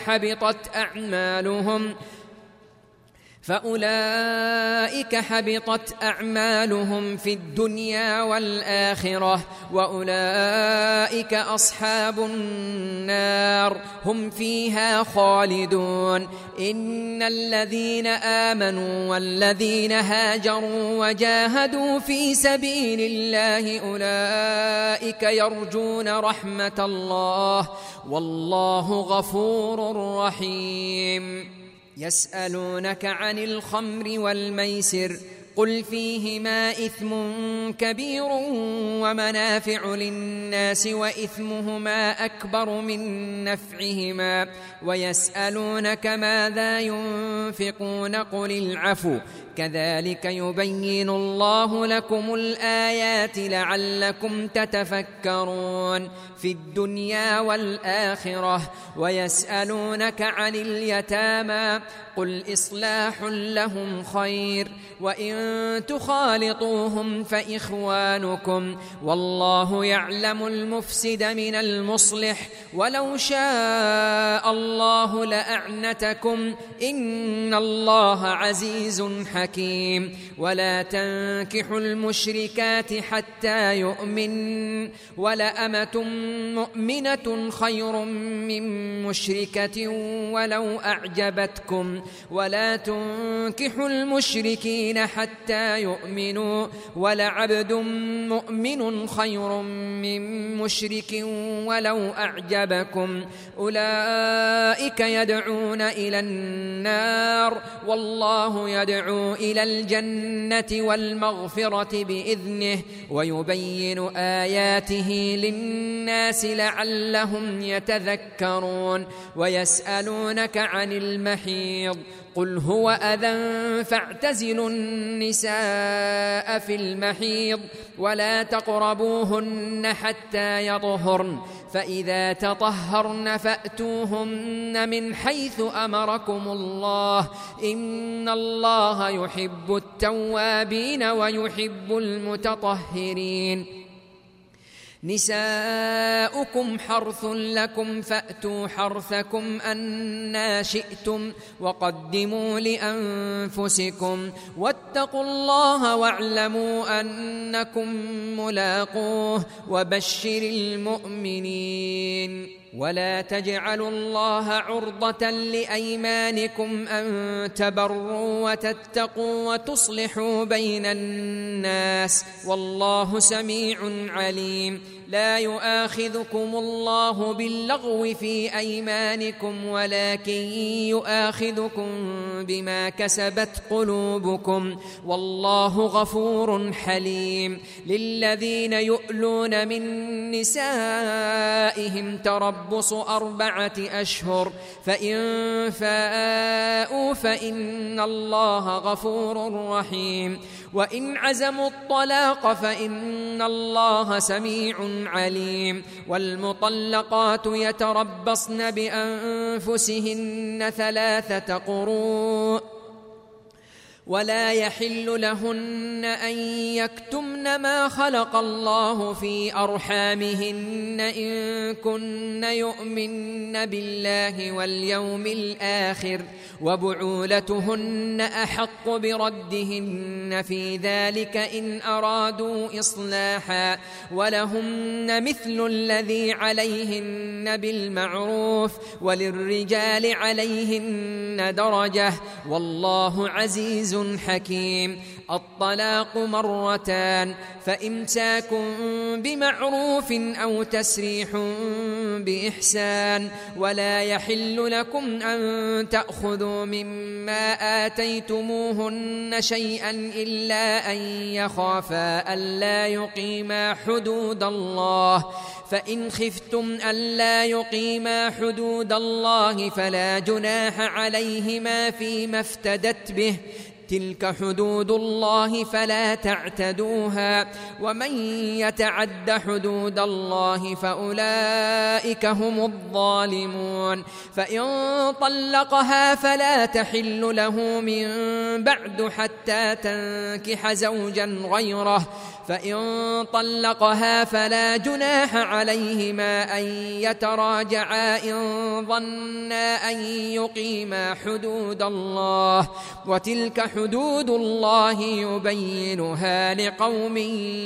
حبطت أعمالهم في الدنيا والآخرة وأولئك أصحاب النار هم فيها خالدون. إن الذين آمنوا والذين هاجروا وجاهدوا في سبيل الله أولئك يرجون رحمة الله والله غفور رحيم. يسألونك عن الخمر والميسر قل فيهما إثم كبير ومنافع للناس وإثمهما أكبر من نفعهما ويسألونك ماذا ينفقون قل العفو كذلك يبين الله لكم الآيات لعلكم تتفكرون في الدنيا والآخرة. ويسألونك عن اليتامى قل إصلاح لهم خير وإن تخالطوهم فإخوانكم والله يعلم المفسد من المصلح ولو شاء الله لأعنتكم إن الله عزيز حكيم. ولا تنكحوا المشركات حتى يؤمن ولأمة مؤمنة خير من مشركة ولو أعجبتكم ولا تنكحوا المشركين حتى يؤمنوا ولعبد مؤمن خير من مشرك ولو أعجبكم أولئك يدعون إلى النار والله يدعو إلى الجنة والمغفرة بإذنه ويبين آياته للناس لعلهم يتذكرون. ويسألونك عن المحيض قل هو أذى فاعتزلوا النساء النساء في المحيض ولا تقربوهن حتى يطهرن فإذا تطهرن فأتوهن من حيث أمركم الله إن الله يحب التوابين ويحب المتطهرين نساؤكم حرث لكم فأتوا حرثكم أنى شئتم وقدموا لأنفسكم واتقوا الله واعلموا أنكم ملاقوه وبشر المؤمنين ولا تجعلوا الله عرضة لأيمانكم أن تبروا وتتقوا وتصلحوا بين الناس والله سميع عليم لا يؤاخذكم الله باللغو في أيمانكم ولكن يؤاخذكم بما كسبت قلوبكم والله غفور حليم للذين يؤلون من نسائهم تربص 4 أشهر فإن فاءوا فإن الله غفور رحيم وإن عزموا الطلاق فإن الله سميع عليم والمطلقات يتربصن بأنفسهن 3 قروء ولا يحل لهن أن يكتمن ما خلق الله في أرحامهن إن كن يؤمن بالله واليوم الآخر وبعولتهن أحق بردهن في ذلك إن أرادوا إصلاحا ولهن مثل الذي عليهن بالمعروف وللرجال عليهن درجة والله عزيز حكيم الطلاق 2 مرتان فإمساك بمعروف أو تسريح بإحسان ولا يحل لكم أن تأخذوا مما آتيتموهن شيئا إلا أن يخافا ألا يقيما حدود الله فإن خفتم ألا يقيما حدود الله فلا جناح عليهما فيما افتدت به تلك حدود الله فلا تعتدوها ومن يتعد حدود الله فأولئك هم الظالمون فإن طلقها فلا تحل له من بعد حتى تنكح زوجا غيره فإن طلقها فلا جناح عليهما أن يتراجعا إن ظنا أن يقيما حدود الله وتلك حدود الله يبينها لقوم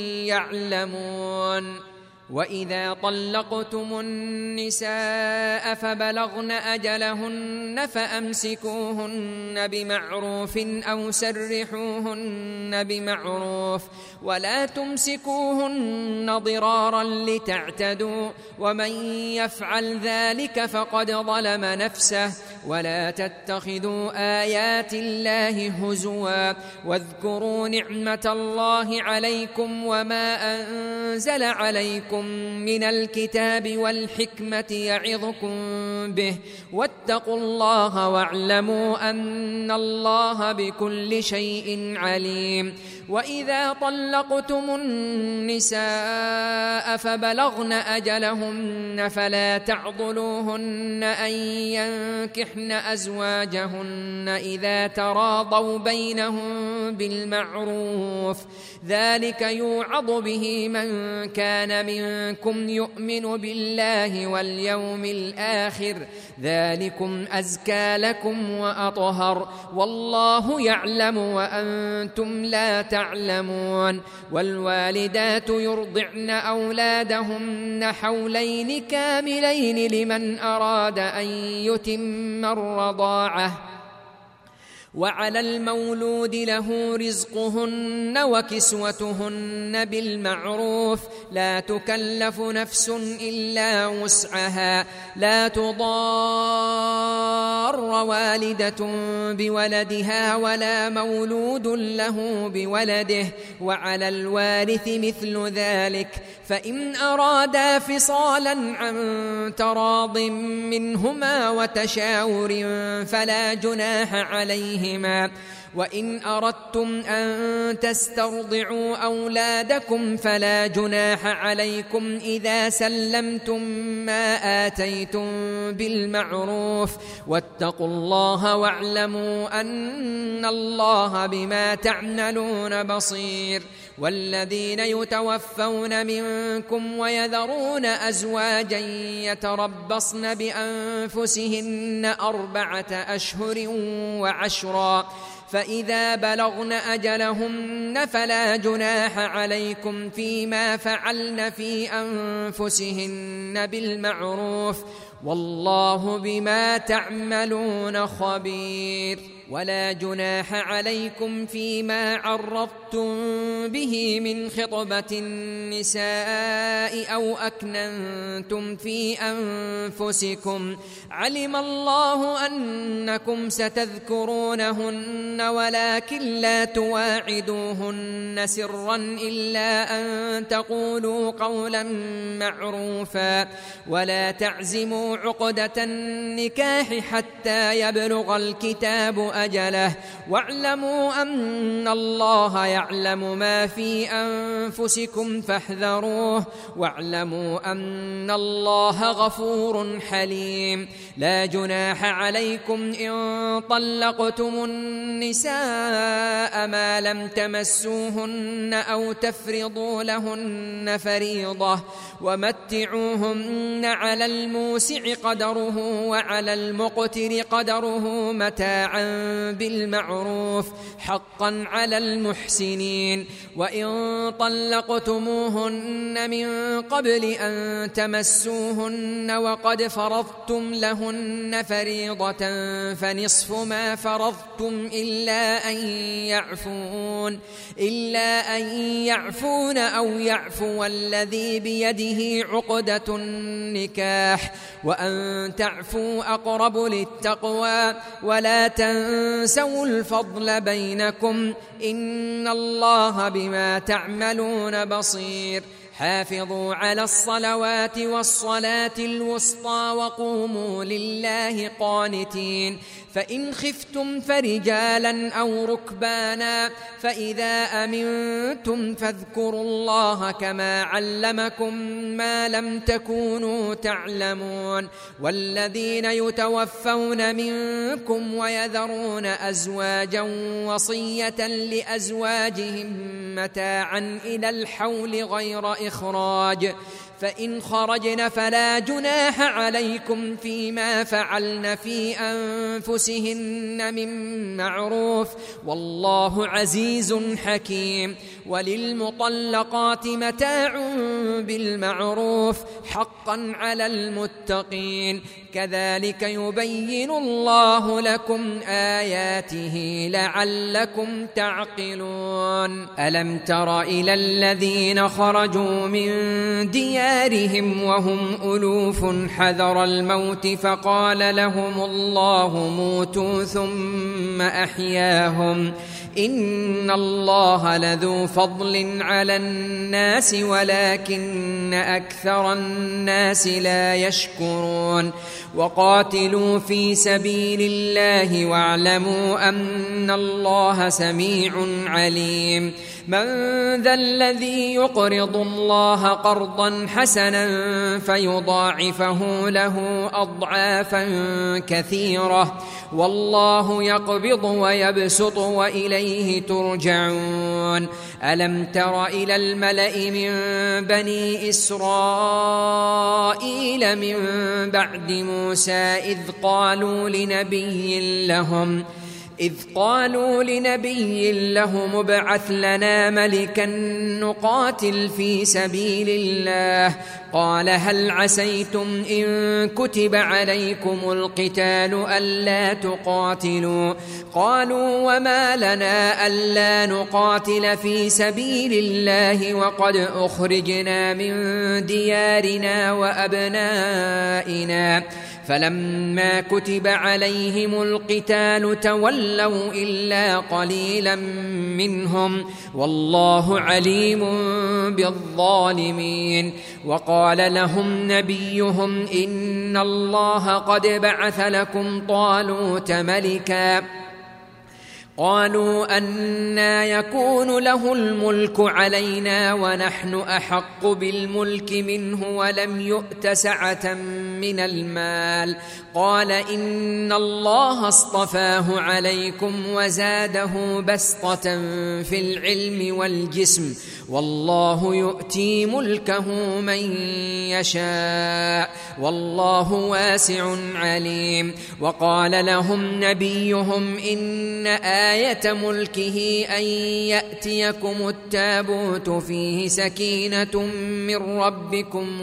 يعلمون وإذا طلقتم النساء فبلغن أجلهن فأمسكوهن بمعروف أو سرحوهن بمعروف ولا تمسكوهن ضرارا لتعتدوا ومن يفعل ذلك فقد ظلم نفسه ولا تتخذوا آيات الله هزوا واذكروا نعمة الله عليكم وما أنزل عليكم من الكتاب والحكمة يعظكم به واتقوا الله واعلموا أن الله بكل شيء عليم وإذا طلقتم النساء فبلغن أجلهن فلا تعضلوهن أن ينكحن أزواجهن إذا تراضوا بينهم بالمعروف ذلك يوعظ به من كان منكم يؤمن بالله واليوم الآخر ذلكم أزكى لكم وأطهر والله يعلم وأنتم لا تعلمون والوالدات يرضعن أولادهن حولين كاملين لمن أراد أن يتم الرضاعة وعلى المولود له رزقهن وكسوتهن بالمعروف لا تكلف نفس إلا وسعها لا تضار والدة بولدها ولا مولود له بولده وعلى الوارث مثل ذلك فإن أرادا فصالا عن تراض منهما وتشاور فلا جناح عليهما وإن أردتم أن تسترضعوا أولادكم فلا جناح عليكم إذا سلمتم ما آتيتم بالمعروف واتقوا الله واعلموا أن الله بما تعملون بصير. والذين يتوفون منكم ويذرون أزواجا يتربصن بأنفسهن 4 أشهر و10 فإذا بلغن أجلهن فلا جناح عليكم فيما فعلن في أنفسهن بالمعروف والله بما تعملون خبير. ولا جناح عليكم فيما عرضتم به من خطبة النساء أو أكننتم في أنفسكم علم الله أنكم ستذكرونهن ولكن لا تواعدوهن سرا إلا أن تقولوا قولا معروفا ولا تعزموا عقدة النكاح حتى يبلغ الكتاب أجله واعلموا أن الله يعلم ما في أنفسكم فاحذروه واعلموا أن الله غفور حليم. لا جناح عليكم إن طلقتم النساء ما لم تمسوهن أو تفرضوا لهن فريضة ومتعوهن على الموسع قدره وعلى المقتر قدره متاعا بالمعروف حقا على المحسنين. وإن طلقتموهن من قبل أن تمسوهن وقد فرضتم لهن فريضة فنصف ما فرضتم إلا أن يعفون أو يعفو الذي بيده عقدة النكاح وأن تعفوا أقرب للتقوى ولا تنسوا الفضل بينكم إن الله بما تعملون بصير. حافظوا على الصلوات والصلاة الوسطى وقوموا لله قانتين. فإن خفتم فرجالا أو ركبانا فإذا أمنتم فاذكروا الله كما علمكم ما لم تكونوا تعلمون. والذين يتوفون منكم ويذرون أزواجا وصية لأزواجهم متاعا إلى الحول غير إخراج فإن خرجن فلا جناح عليكم فيما فعلن في أنفسهن من معروف والله عزيز حكيم. وللمطلقات متاع بالمعروف حقا على المتقين كذلك يبين الله لكم آياته لعلكم تعقلون. ألم تر إلى الذين خرجوا من ديارهم وهم ألوف حذر الموت فقال لهم الله موتوا ثم أحياهم إن الله لذو فضل على الناس ولكن أكثر الناس لا يشكرون. وقاتلوا في سبيل الله واعلموا أن الله سميع عليم. من ذا الذي يقرض الله قرضا حسنا فيضاعفه له أضعافا كثيرة والله يقبض ويبسط وإليه ترجعون. ألم تر إلى الملأ من بني إسرائيل من بعد موسى إذ قالوا لنبي لهم ابعث لنا ملكا نقاتل في سبيل الله قال هل عسيتم إن كتب عليكم القتال ألا تقاتلوا قالوا وما لنا ألا نقاتل في سبيل الله وقد أخرجنا من ديارنا وأبنائنا فلما كتب عليهم القتال تولوا إلا قليلا منهم والله عليم بالظالمين. وقال لهم نبيهم إن الله قد بعث لكم طالوت ملكا قالوا أنى يكون له الملك علينا ونحن أحق بالملك منه ولم يؤت سعة من المال. قال إن الله اصطفاه عليكم وزاده بسطة في العلم والجسم والله يؤتي ملكه من يشاء والله واسع عليم. وقال لهم نبيهم إن آية ملكه أن يأتيكم التابوت فيه سكينة من ربكم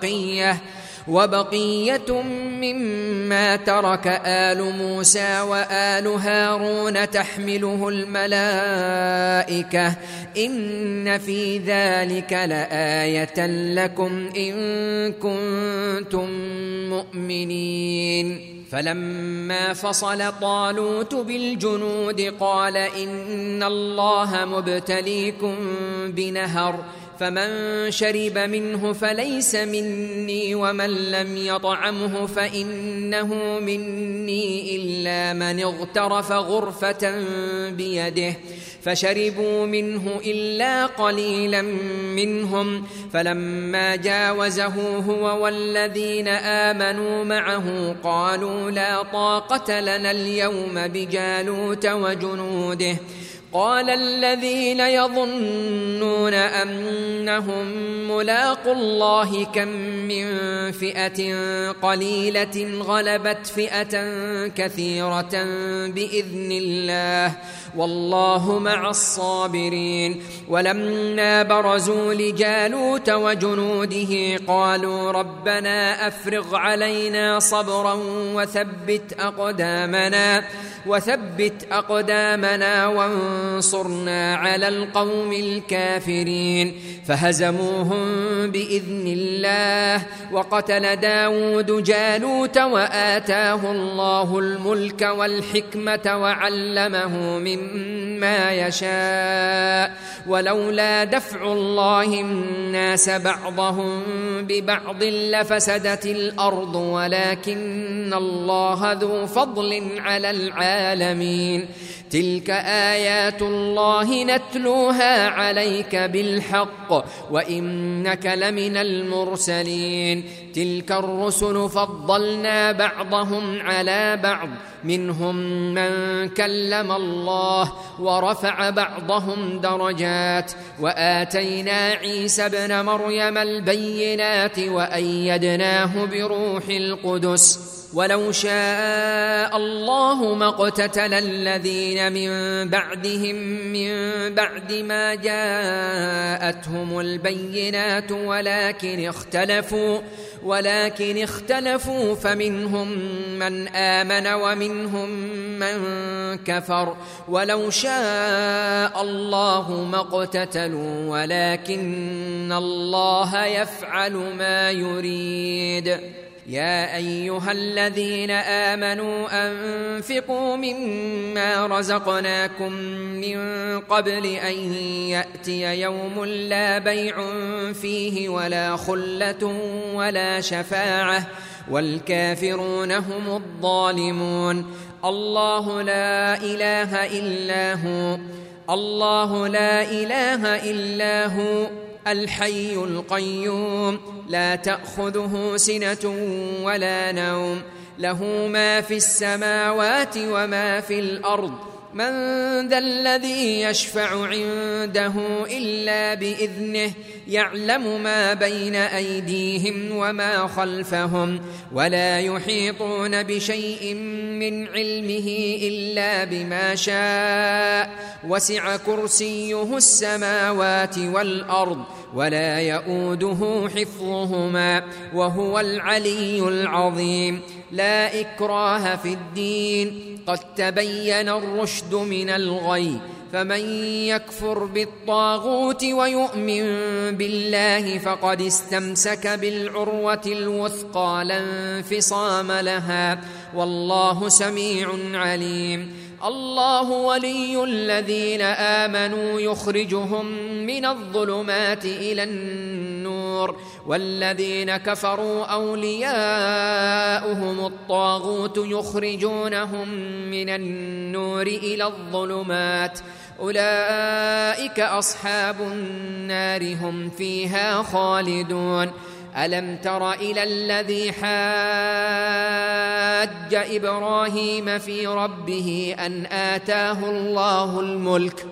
وبقية مما ترك آل موسى وآل هارون تحمله الملائكة إن في ذلك لآية لكم إن كنتم مؤمنين. فلما فصل طالوت بالجنود قال إن الله مبتليكم بنهر فمن شرب منه فليس مني ومن لم يطعمه فإنه مني إلا من اغترف غرفة بيده فشربوا منه إلا قليلا منهم. فلما جاوزه هو والذين آمنوا معه قالوا لا طاقة لنا اليوم بجالوت وجنوده. قال الذين يظنون أنهم ملاقو الله كم من فئة قليلة غلبت فئة كثيرة بإذن الله والله مع الصابرين. ولما برزوا لجالوت وجنوده قالوا ربنا أفرغ علينا صبرا وثبت أقدامنا وانصرنا على القوم الكافرين. فهزموهم بإذن الله. وقتل داود جالوت وآتاه الله الملك والحكمة وعلمه مما يشاء ولولا دفع الله الناس بعضهم ببعض لفسدت الأرض ولكن الله ذو فضل على العالمين. تلك آيات الله نتلوها عليك بالحق وإنك لمن المرسلين. تلك الرسل فضلنا بعضهم على بعض منهم من كلم الله ورفع بعضهم درجات وآتينا عيسى ابن مريم البينات وأيدناه بروح القدس. ولو شاء الله ما اقتتل الذين من بعدهم من بعد ما جاءتهم البينات ولكن اختلفوا فمنهم من آمن ومنهم من كفر. ولو شاء الله ما اقتتلوا ولكن الله يفعل ما يريد. يا أيها الذين آمنوا أنفقوا مما رزقناكم من قبل أن يأتي يوم لا بيع فيه ولا خلة ولا شفاعة والكافرون هم الظالمون. الله لا إله إلا هو الحي القيوم لا تأخذه سنة ولا نوم له ما في السماوات وما في الأرض. من ذا الذي يشفع عنده إلا بإذنه يعلم ما بين أيديهم وما خلفهم ولا يحيطون بشيء من علمه إلا بما شاء وسع كرسيه السماوات والأرض ولا يؤوده حفظهما وهو العلي العظيم. لا إكراه في الدين قد تبين الرشد من الغي فمن يكفر بالطاغوت ويؤمن بالله فقد استمسك بالعروة الوثقى لا انفصام لها والله سميع عليم. الله ولي الذين آمنوا يخرجهم من الظلمات إلى النور النور والذين كفروا أولياؤهم الطاغوت يخرجونهم من النور إلى الظلمات أولئك أصحاب النار هم فيها خالدون ألم تر إلى الذي حاج إبراهيم في ربه أن آتاه الله الملك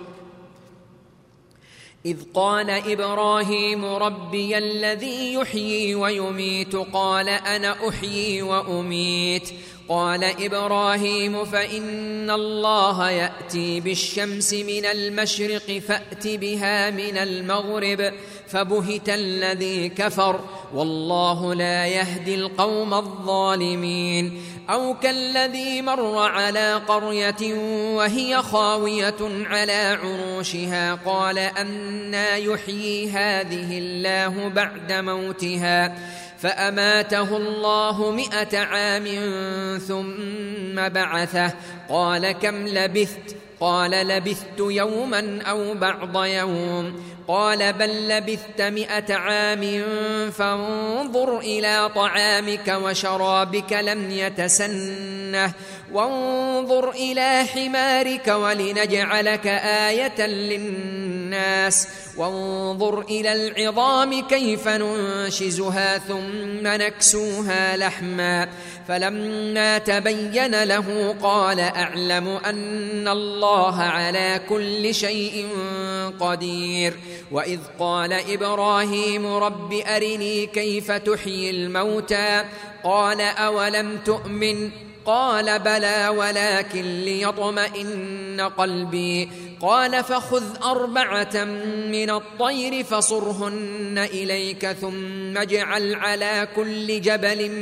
إذ قال إبراهيم ربي الذي يحيي ويميت قال أنا أحيي وأميت قال إبراهيم فإن الله يأتي بالشمس من المشرق فأت بها من المغرب فبهت الذي كفر والله لا يهدي القوم الظالمين أو كالذي مر على قرية وهي خاوية على عروشها قال أنى يحيي هذه الله بعد موتها فأماته الله 100 عام ثم بعثه قال كم لبثت قال لبثت يوما أو بعض يوم قال بل لبثت 100 عام فانظر إلى طعامك وشرابك لم يتسنه وانظر إلى حمارك ولنجعلك آية للناس وانظر إلى العظام كيف ننشزها ثم نكسوها لحما فلما تبين له قال أعلم أن الله على كل شيء قدير وإذ قال إبراهيم رب أرني كيف تحيي الموتى قال أولم تؤمن قال بلى ولكن ليطمئن قلبي قال فخذ 4 من الطير فصرهن إليك ثم اجعل على كل جبل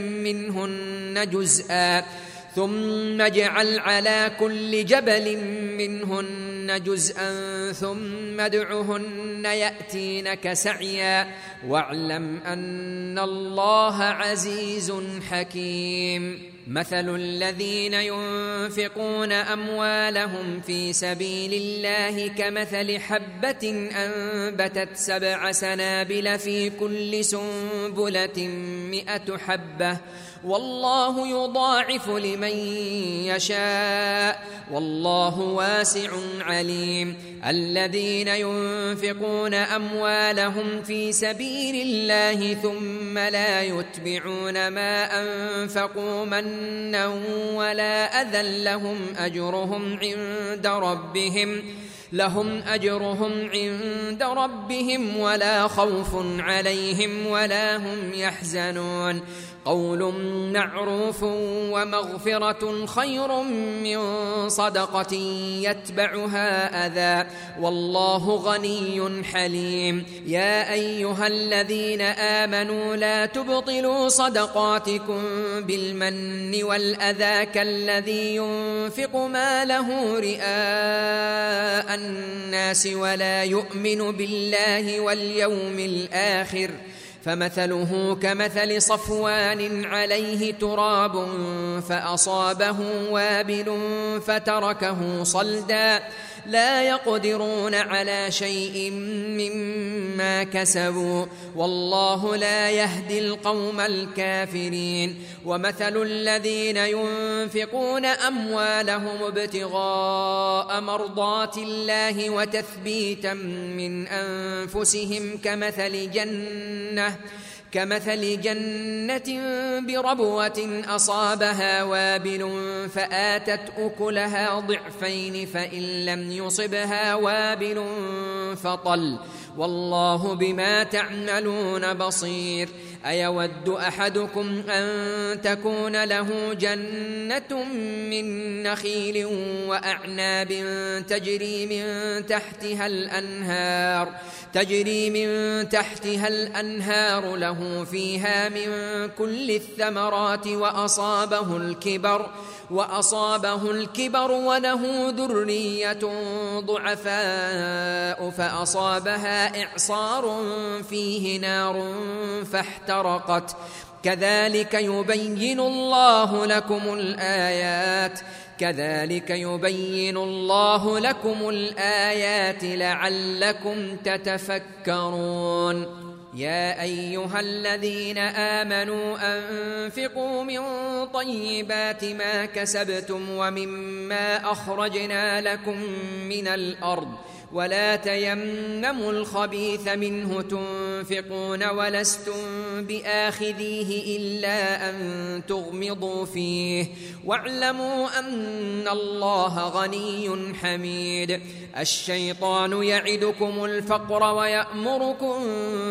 منهن جزءا ثم ادعهن يأتينك سعيا واعلم أن الله عزيز حكيم مثل الذين ينفقون أموالهم في سبيل الله كمثل حبة أنبتت 7 سنابل في كل سنبلة 100 حبة والله يضاعف لمن يشاء والله واسع عليم الذين ينفقون أموالهم في سبيل الله ثم لا يتبعون ما أنفقوا منا ولا أذى لهم أجرهم عند ربهم ولا خوف عليهم ولا هم يحزنون قول معروف ومغفرة خير من صدقة يتبعها أذى والله غني حليم يا أيها الذين آمنوا لا تبطلوا صدقاتكم بالمن والأذى كالذي ينفق ماله رئاء الناس ولا يؤمن بالله واليوم الآخر فمثله كمثل صفوان عليه تراب فأصابه وابل فتركه صلدا لا يقدرون على شيء مما كسبوا والله لا يهدي القوم الكافرين ومثل الذين ينفقون أموالهم ابتغاء مرضات الله وتثبيتا من أنفسهم كمثل جنة بربوة أصابها وابل فآتت أكلها ضعفين فإن لم يصبها وابل فطل والله بما تعملون بصير أيود أحدكم أن تكون له جنة من نخيل وأعناب تجري من تحتها الأنهار له فيها من كل الثمرات وأصابه الكبر وله ذرية ضعفاء فأصابها إعصار فيه نار فاحترقت كذلك يبين الله لكم الآيات لعلكم تتفكرون يا أيها الذين آمنوا أنفقوا من طيبات ما كسبتم ومما أخرجنا لكم من الأرض ولا تيمموا الخبيث منه تنفقون ولستم بآخذيه إلا أن تغمضوا فيه واعلموا أن الله غني حميد. الشيطان يعدكم الفقر ويأمركم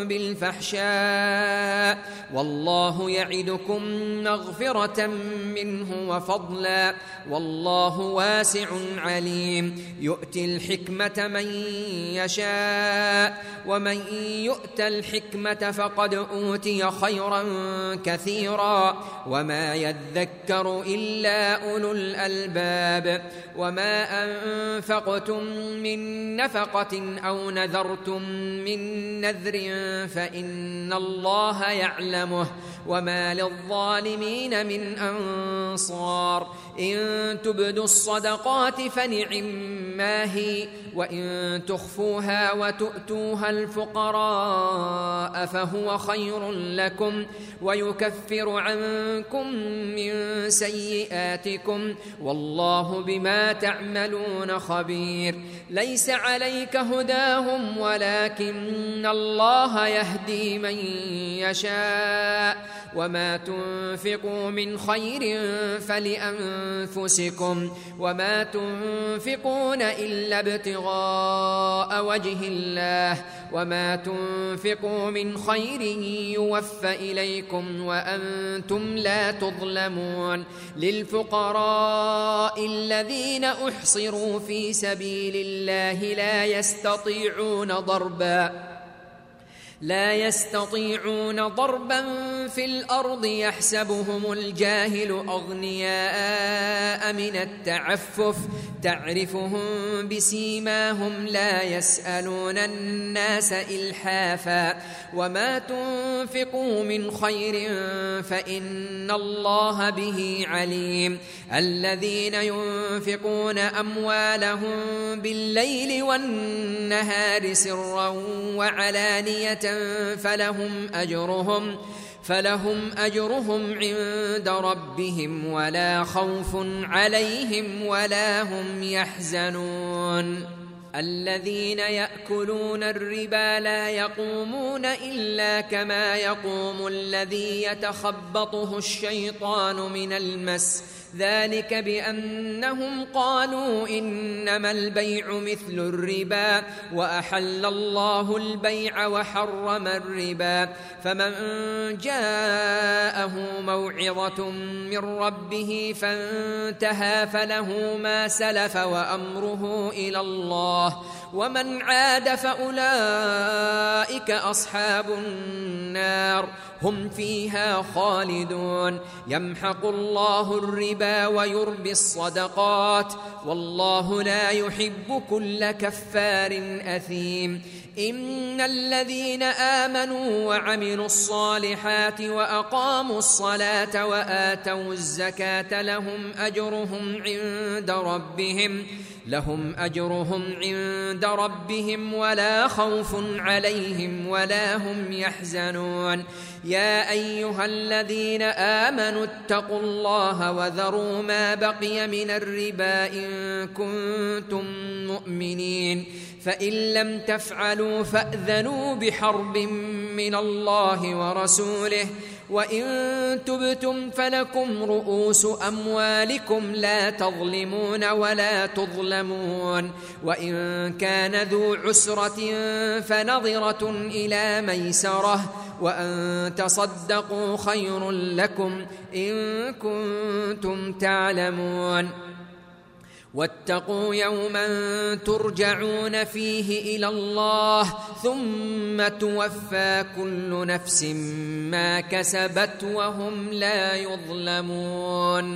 بالفحشاء والله يعدكم مغفرة منه وفضلا والله واسع عليم. يؤتي الحكمة من يشاء ومن يؤت الحكمة فقد أوتي خيرا كثيرا وما يذكر إلا أولو الألباب. وما أنفقتم من نفقة أو نذرتم من نذر فإن الله يعلمه وما للظالمين من أنصار. إن تبدوا الصدقات فنعما هي وإن تخفوها وتؤتوها الفقراء فهو خير لكم ويكفر عنكم من سيئاتكم والله بما تعملون خبير. ليس عليك هداهم ولكن الله يهدي من يشاء وما تنفقوا من خير فلأنفسكم وما تنفقون إلا ابتغاء وجه الله وما تنفقوا من خير يوفى إليكم وأنتم لا تظلمون. للفقراء الذين أحصروا في سبيل الله لا يستطيعون ضربا في الأرض يحسبهم الجاهل أغنياء من التعفف تعرفهم بسيماهم لا يسألون الناس إلحافا وما تنفقوا من خير فإن الله به عليم. الذين ينفقون أموالهم بالليل والنهار سرا وعلانية فلهم أجرهم عند ربهم ولا خوف عليهم ولا هم يحزنون. الذين يأكلون الربا لا يقومون إلا كما يقوم الذي يتخبطه الشيطان من المس ذلك بأنهم قالوا إنما البيع مثل الربا وأحل الله البيع وحرم الربا. فمن جاءه موعظة من ربه فانتهى فله ما سلف وأمره إلى الله ومن عاد فأولئك أصحاب النار هم فيها خالدون. يمحق الله الربا ويربي الصدقات والله لا يحب كل كفار أثيم. إن الذين آمنوا وعملوا الصالحات وأقاموا الصلاة وآتوا الزكاة لهم أجرهم عند ربهم ولا خوف عليهم ولا هم يحزنون. يا أيها الذين آمنوا اتقوا الله وذروا ما بقي من الربا إن كنتم مؤمنين فإن لم تفعلوا فأذنوا بحرب من الله ورسوله وإن تبتم فلكم رؤوس أموالكم لا تظلمون ولا تظلمون. وإن كان ذو عسرة فنظرة إلى ميسرة وأن تصدقوا خير لكم إن كنتم تعلمون. واتقوا يوما ترجعون فيه إلى الله ثم توفى كل نفس ما كسبت وهم لا يظلمون.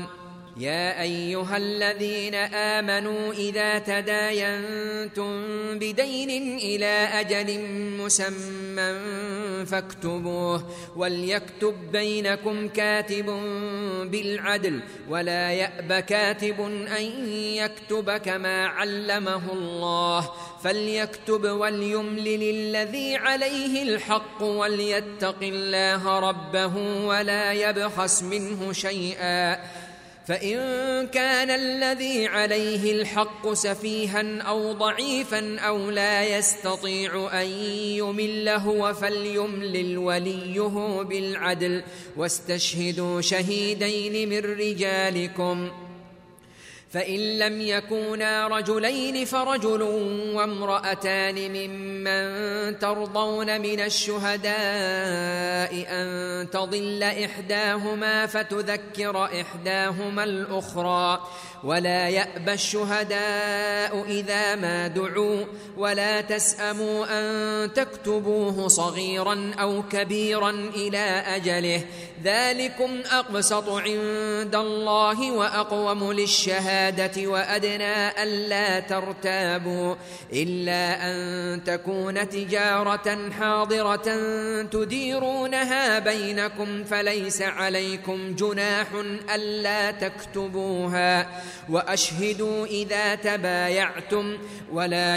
يا أيها الذين آمنوا إذا تداينتم بدين إلى أجل مسمى فاكتبوه وليكتب بينكم كاتب بالعدل ولا يأب كاتب أن يكتب كما علمه الله فليكتب وليملل الذي عليه الحق وليتق الله ربه ولا يبخس منه شيئا فإن كان الذي عليه الحق سفيها أو ضعيفا أو لا يستطيع أن يمل هو فليملل وليه بالعدل واستشهدوا شهيدين من رجالكم فإن لم يكونا رجلين فرجل وامرأتان ممن ترضون من الشهداء أن تضل إحداهما فتذكر إحداهما الأخرى ولا يأبى الشهداء إذا ما دعوا ولا تسأموا أن تكتبوه صغيرا أو كبيرا إلى أجله ذلكم أقسط عند الله وأقوم للشهادة وأدنى ألا ترتابوا إلا أن تكون تجارة حاضرة تديرونها بينكم فليس عليكم جناح ألا تكتبوها وأشهدوا إذا تبايعتم ولا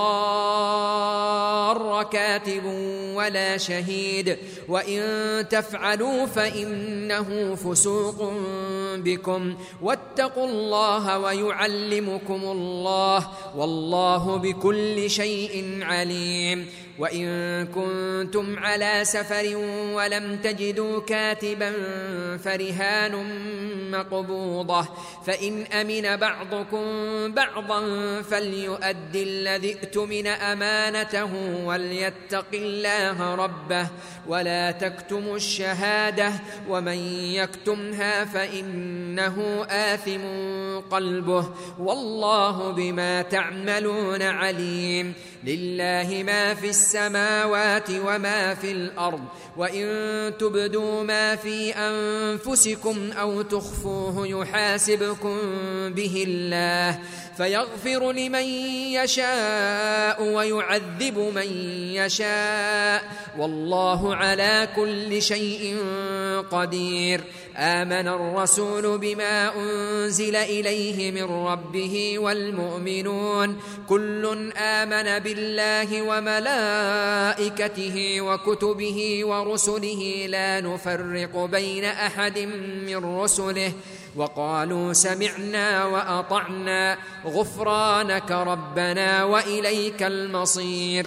يضار كاتب ولا شهيد وإن تفعلوا فإنه فسوق بكم واتقوا الله ويعلمكم الله والله بكل شيء عليم وإن كنتم على سفر ولم تجدوا كاتبا فرهان مقبوضة فإن أمن بعضكم بعضا فليؤدي الذي ائتمن أمانته وليتق الله ربه ولا تكتموا الشهادة ومن يكتمها فإنه آثم قلبه والله بما تعملون عليم لله ما في السماوات وما في الأرض وإن تبدوا ما في أنفسكم أو تخفوه يحاسبكم به الله فيغفر لمن يشاء ويعذب من يشاء والله على كل شيء قدير آمن الرسول بما أنزل إليه من ربه والمؤمنون كل آمن بالله وملائكته وكتبه ورسله لا نفرق بين أحد من رسله وقالوا سمعنا وأطعنا غفرانك ربنا وإليك المصير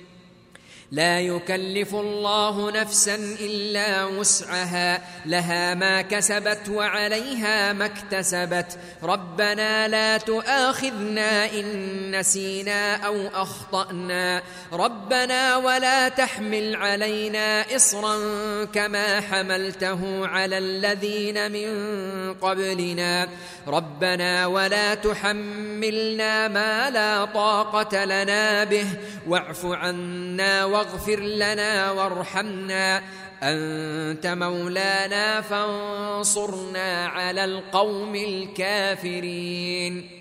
لا يكلف الله نفسا إلا وسعها لها ما كسبت وعليها ما اكتسبت ربنا لا تؤاخذنا إن نسينا أو أخطأنا ربنا ولا تحمل علينا إصرا كما حملته على الذين من قبلنا ربنا ولا تحملنا ما لا طاقة لنا به واعف عنا واغفر لنا وارحمنا أنت مولانا فانصرنا على القوم الكافرين